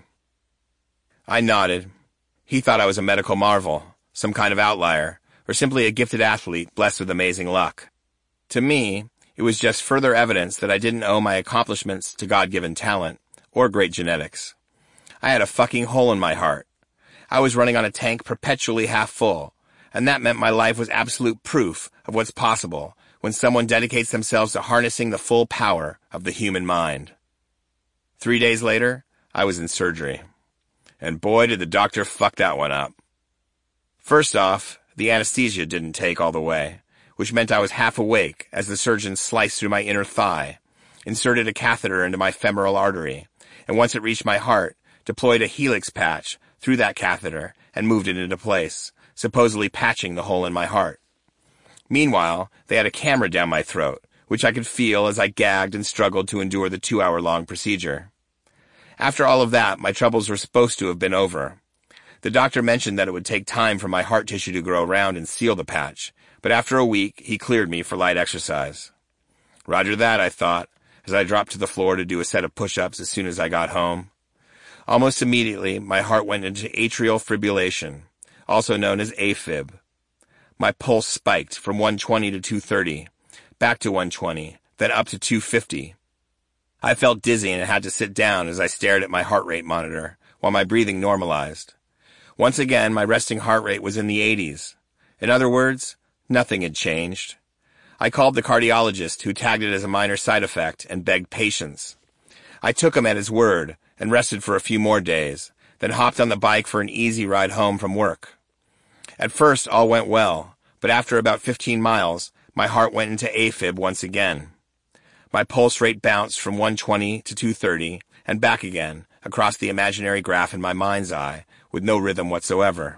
I nodded. He thought I was a medical marvel, some kind of outlier, or simply a gifted athlete blessed with amazing luck. To me, it was just further evidence that I didn't owe my accomplishments to God-given talent or great genetics. I had a fucking hole in my heart. I was running on a tank perpetually half full, and that meant my life was absolute proof of what's possible when someone dedicates themselves to harnessing the full power of the human mind. Three days later, I was in surgery. And boy, did the doctor fuck that one up. First off, the anesthesia didn't take all the way, which meant I was half awake as the surgeon sliced through my inner thigh, inserted a catheter into my femoral artery, and once it reached my heart, deployed a helix patch through that catheter and moved it into place, supposedly patching the hole in my heart. Meanwhile, they had a camera down my throat, which I could feel as I gagged and struggled to endure the two-hour-long procedure. After all of that, my troubles were supposed to have been over. The doctor mentioned that it would take time for my heart tissue to grow around and seal the patch, but after a week, he cleared me for light exercise. Roger that, I thought, as I dropped to the floor to do a set of push-ups as soon as I got home. Almost immediately, my heart went into atrial fibrillation, also known as AFib. My pulse spiked from one twenty to two thirty, back to one twenty, then up to two fifty. I felt dizzy and had to sit down as I stared at my heart rate monitor, while my breathing normalized. Once again, my resting heart rate was in the eighties. In other words, nothing had changed. I called the cardiologist, who tagged it as a minor side effect, and begged patience. I took him at his word and rested for a few more days, then hopped on the bike for an easy ride home from work. At first, all went well, but after about fifteen miles, my heart went into AFib once again. My pulse rate bounced from one twenty to two thirty and back again across the imaginary graph in my mind's eye with no rhythm whatsoever.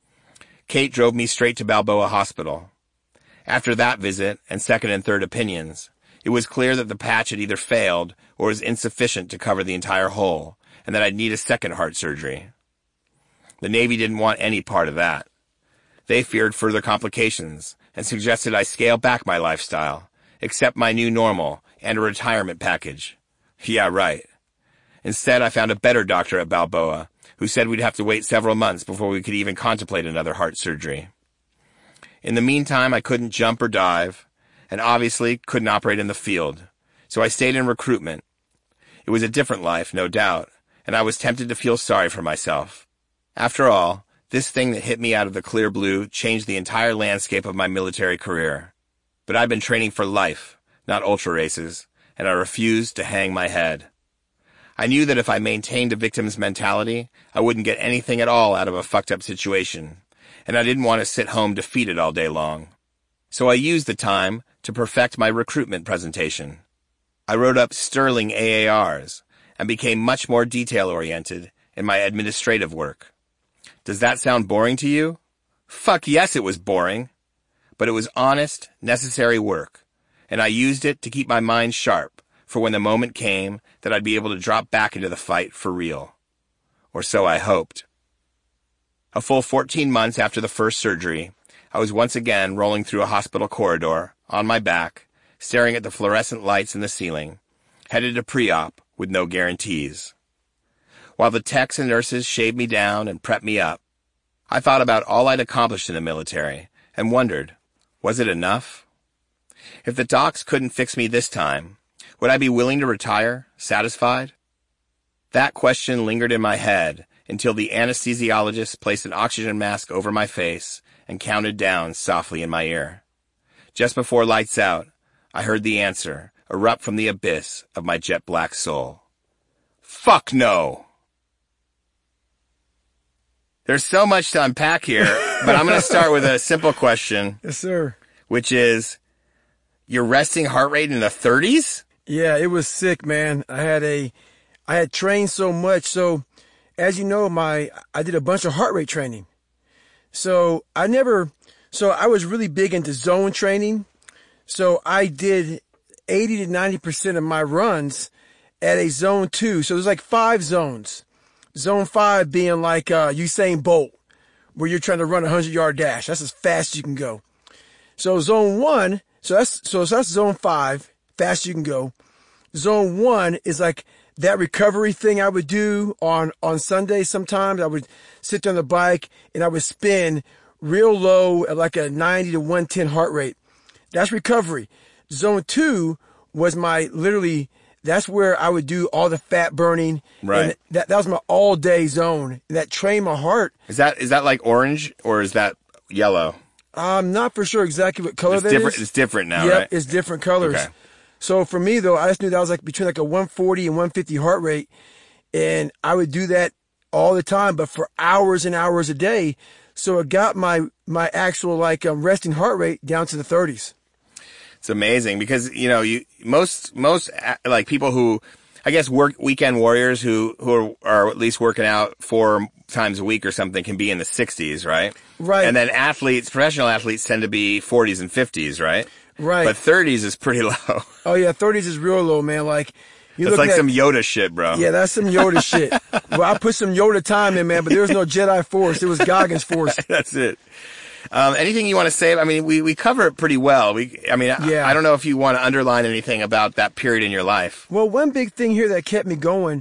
Kate drove me straight to Balboa Hospital. After that visit and second and third opinions, it was clear that the patch had either failed or was insufficient to cover the entire hole, and that I'd need a second heart surgery. The Navy didn't want any part of that. They feared further complications and suggested I scale back my lifestyle, accept my new normal, and a retirement package. Yeah, right. Instead, I found a better doctor at Balboa, who said we'd have to wait several months before we could even contemplate another heart surgery. In the meantime, I couldn't jump or dive, and obviously couldn't operate in the field, so I stayed in recruitment. It was a different life, no doubt, and I was tempted to feel sorry for myself. After all, this thing that hit me out of the clear blue changed the entire landscape of my military career. But I'd been training for life, not ultra races, and I refused to hang my head. I knew that if I maintained a victim's mentality, I wouldn't get anything at all out of a fucked up situation, and I didn't want to sit home defeated all day long. So I used the time to perfect my recruitment presentation. I wrote up sterling A A Rs and became much more detail-oriented in my administrative work. Does that sound boring to you? Fuck yes, it was boring. But it was honest, necessary work, and I used it to keep my mind sharp for when the moment came that I'd be able to drop back into the fight for real. Or so I hoped. A full fourteen months after the first surgery, I was once again rolling through a hospital corridor, on my back, staring at the fluorescent lights in the ceiling, headed to pre-op with no guarantees. While the techs and nurses shaved me down and prepped me up, I thought about all I'd accomplished in the military and wondered, was it enough? If the docs couldn't fix me this time, would I be willing to retire, satisfied? That question lingered in my head until the anesthesiologist placed an oxygen mask over my face and counted down softly in my ear. Just before lights out, I heard the answer erupt from the abyss of my jet-black soul. Fuck no! There's so much to unpack here, but I'm going to start with a simple question. Yes, sir. Which is, your resting heart rate in the thirties? Yeah, it was sick, man. I had a, I had trained so much. So, as you know, my, I did a bunch of heart rate training. So I never, so I was really big into zone training. So I did eighty to ninety percent of my runs at a zone two. So there's like five zones. Zone five being like, uh, Usain Bolt, where you're trying to run a hundred yard dash. That's as fast as you can go. So zone one, so that's, so that's zone five, fast you can go. Zone one is like that recovery thing I would do on, on Sundays sometimes. I would sit on the bike and I would spin real low at like a ninety to one ten heart rate. That's recovery. Zone two was my literally, that's where I would do all the fat burning. Right. And that, that was my all day zone. And that trained my heart. Is that, is that like orange or is that yellow? I'm not for sure exactly what color it's that different, is. It's different now, yep, right? It's different colors. Okay. So for me though, I just knew that was like between like a one forty and one fifty heart rate. And I would do that all the time, but for hours and hours a day. So it got my, my actual like um, resting heart rate down to the thirties. It's amazing because, you know, you, most, most like people who, I guess work, weekend warriors who, who are, are at least working out four times a week or something can be in the sixties, right? Right. And then athletes, professional athletes tend to be forties and fifties, right? Right. But thirties is pretty low. Oh yeah, thirties is real low, man. Like, you It's look like at, some Yoda shit, bro. Yeah, that's some Yoda shit. Well, I put some Yoda time in, man, but there was no Jedi Force. It was Goggins Force. That's it. Um, anything you want to say? I mean, we, we cover it pretty well. We, I mean, yeah. I, I don't know if you want to underline anything about that period in your life. Well, one big thing here that kept me going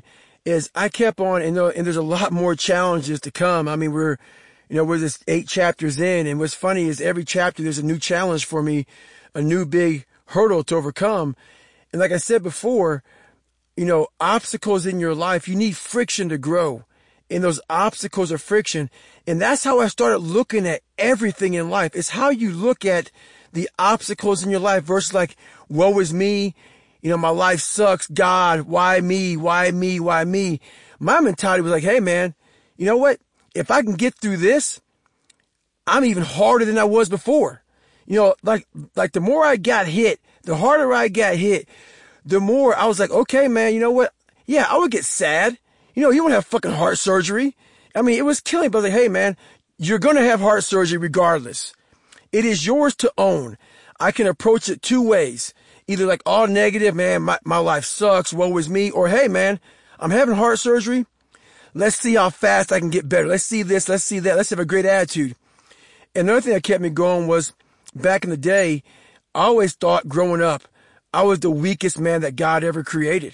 is I kept on, and, and there's a lot more challenges to come. I mean, we're, you know, we're just eight chapters in, and what's funny is every chapter there's a new challenge for me, a new big hurdle to overcome. And like I said before, you know, obstacles in your life, you need friction to grow. And those obstacles are friction. And that's how I started looking at everything in life. It's how you look at the obstacles in your life versus like, woe is me. You know, my life sucks. God, why me? Why me? Why me? My mentality was like, hey man, you know what? If I can get through this, I'm even harder than I was before. You know, like, like the more I got hit, the harder I got hit, the more I was like, okay, man, you know what? Yeah, I would get sad. You know, you won't have fucking heart surgery. I mean, it was killing, but I was like, hey man, you're going to have heart surgery regardless. It is yours to own. I can approach it two ways. Either like all negative, man, my, my life sucks, woe is me, or hey man, I'm having heart surgery. Let's see how fast I can get better. Let's see this. Let's see that. Let's have a great attitude. And another thing that kept me going was back in the day, I always thought growing up, I was the weakest man that God ever created.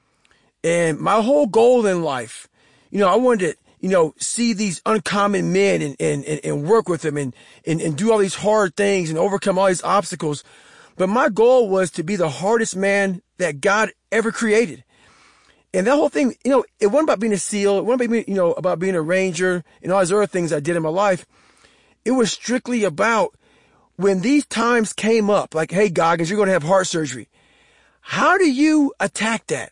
And my whole goal in life, you know, I wanted to, you know, see these uncommon men and, and, and, and work with them and, and, and do all these hard things and overcome all these obstacles. But my goal was to be the hardest man that God ever created. And that whole thing, you know, it wasn't about being a SEAL. It wasn't about being, you know, about being a Ranger and all these other things I did in my life. It was strictly about when these times came up, like, hey, Goggins, you're going to have heart surgery. How do you attack that?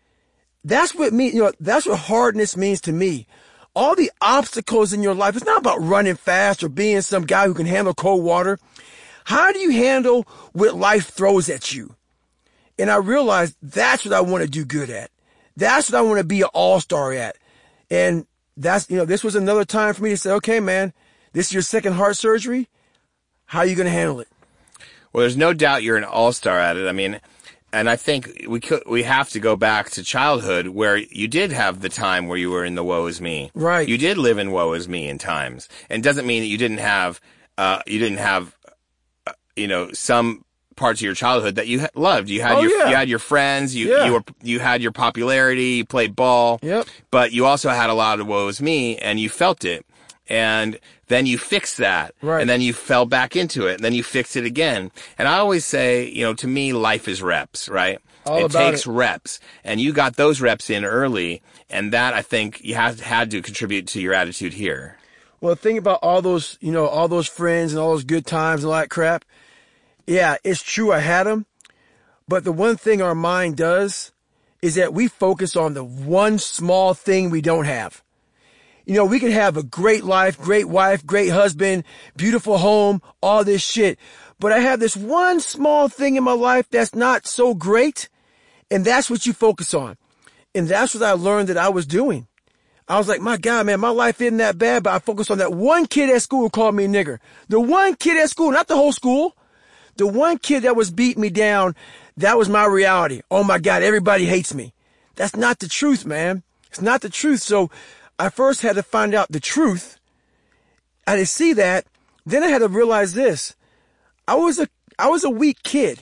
That's what me, you know, that's what hardness means to me. All the obstacles in your life, it's not about running fast or being some guy who can handle cold water. How do you handle what life throws at you? And I realized that's what I want to do good at. That's what I want to be an all-star at. And that's, you know, this was another time for me to say, okay, man, this is your second heart surgery. How are you going to handle it? Well, there's no doubt you're an all-star at it. I mean, and I think we could, we have to go back to childhood where you did have the time where you were in the woe is me. Right. You did live in woe is me in times. And it doesn't mean that you didn't have, uh, you didn't have, uh, you know, some parts of your childhood that you loved. You had oh, your, yeah. you had your friends, you, yeah. you were, you had your popularity, you played ball. Yep. But you also had a lot of woe is me and you felt it. And then you fixed that. Right. And then you fell back into it. And then you fixed it again. And I always say, you know, to me, life is reps, right? All it about takes it. reps. And you got those reps in early. And that, I think, you have had to contribute to your attitude here. Well, think about all those, you know, all those friends and all those good times and all that crap. Yeah, it's true. I had them. But the one thing our mind does is that we focus on the one small thing we don't have. You know, we could have a great life, great wife, great husband, beautiful home, all this shit. But I have this one small thing in my life that's not so great. And that's what you focus on. And that's what I learned that I was doing. I was like, my God, man, my life isn't that bad, but I focused on that one kid at school who called me a nigger. The one kid at school, not the whole school. The one kid that was beating me down, that was my reality. Oh my God, everybody hates me. That's not the truth, man. It's not the truth. So I first had to find out the truth. I had to see that. Then I had to realize this. I was a, I was a weak kid.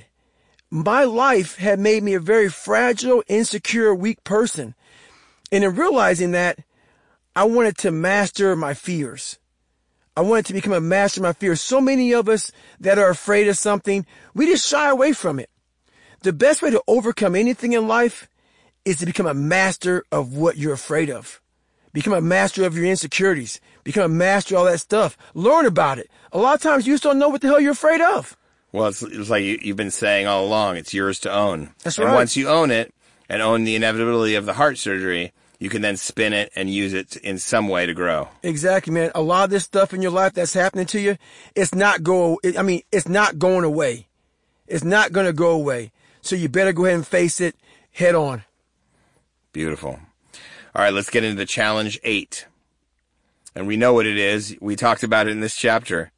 My life had made me a very fragile, insecure, weak person. And in realizing that, I wanted to master my fears. I wanted to become a master of my fears. So many of us that are afraid of something, we just shy away from it. The best way to overcome anything in life is to become a master of what you're afraid of. Become a master of your insecurities. Become a master of all that stuff. Learn about it. A lot of times you just don't know what the hell you're afraid of. Well, it's, it's like you, you've been saying all along, it's yours to own. That's and right. Once you own it and own the inevitability of the heart surgery, you can then spin it and use it in some way to grow. Exactly, man. A lot of this stuff in your life that's happening to you, it's not go. I mean, it's not going away. It's not going to go away. So you better go ahead and face it head on. Beautiful. All right, let's get into challenge eight. And we know what it is. We talked about it in this chapter.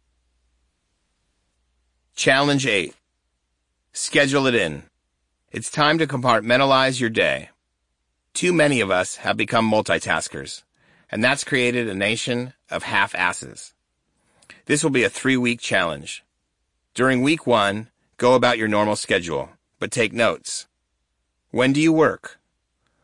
Challenge eight. Schedule it in. It's time to compartmentalize your day. Too many of us have become multitaskers, and that's created a nation of half-asses. This will be a three-week challenge. During week one, go about your normal schedule, but take notes. When do you work?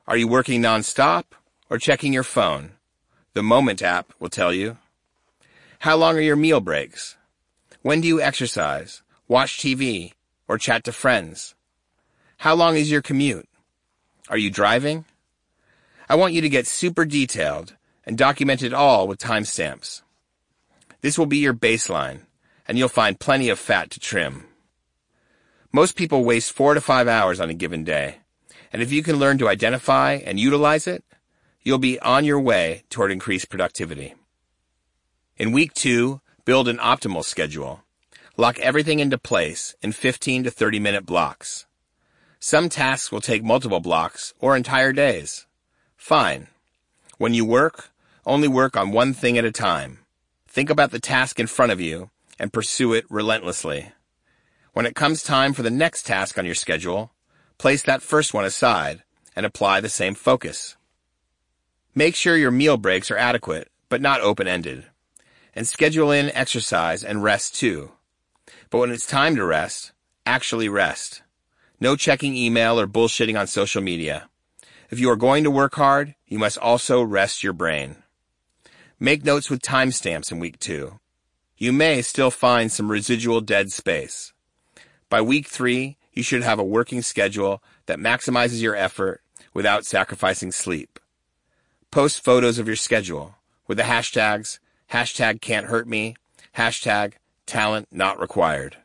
Are you working nonstop or checking your phone? The Moment app will tell you. How long are your meal breaks? When do you exercise, watch T V, or chat to friends? How long is your commute? Are you driving? I want you to get super detailed and document it all with timestamps. This will be your baseline, and you'll find plenty of fat to trim. Most people waste four to five hours on a given day, and if you can learn to identify and utilize it, you'll be on your way toward increased productivity. In week two, build an optimal schedule. Lock everything into place in fifteen to thirty minute blocks. Some tasks will take multiple blocks or entire days. Fine. When you work, only work on one thing at a time. Think about the task in front of you and pursue it relentlessly. When it comes time for the next task on your schedule, place that first one aside and apply the same focus. Make sure your meal breaks are adequate, but not open-ended. And schedule in exercise and rest too. But when it's time to rest, actually rest. No checking email or bullshitting on social media. If you are going to work hard, you must also rest your brain. Make notes with timestamps in week two. You may still find some residual dead space. By week three, you should have a working schedule that maximizes your effort without sacrificing sleep. Post photos of your schedule with the hashtags hashtag can't hurt me, hashtag talent not required.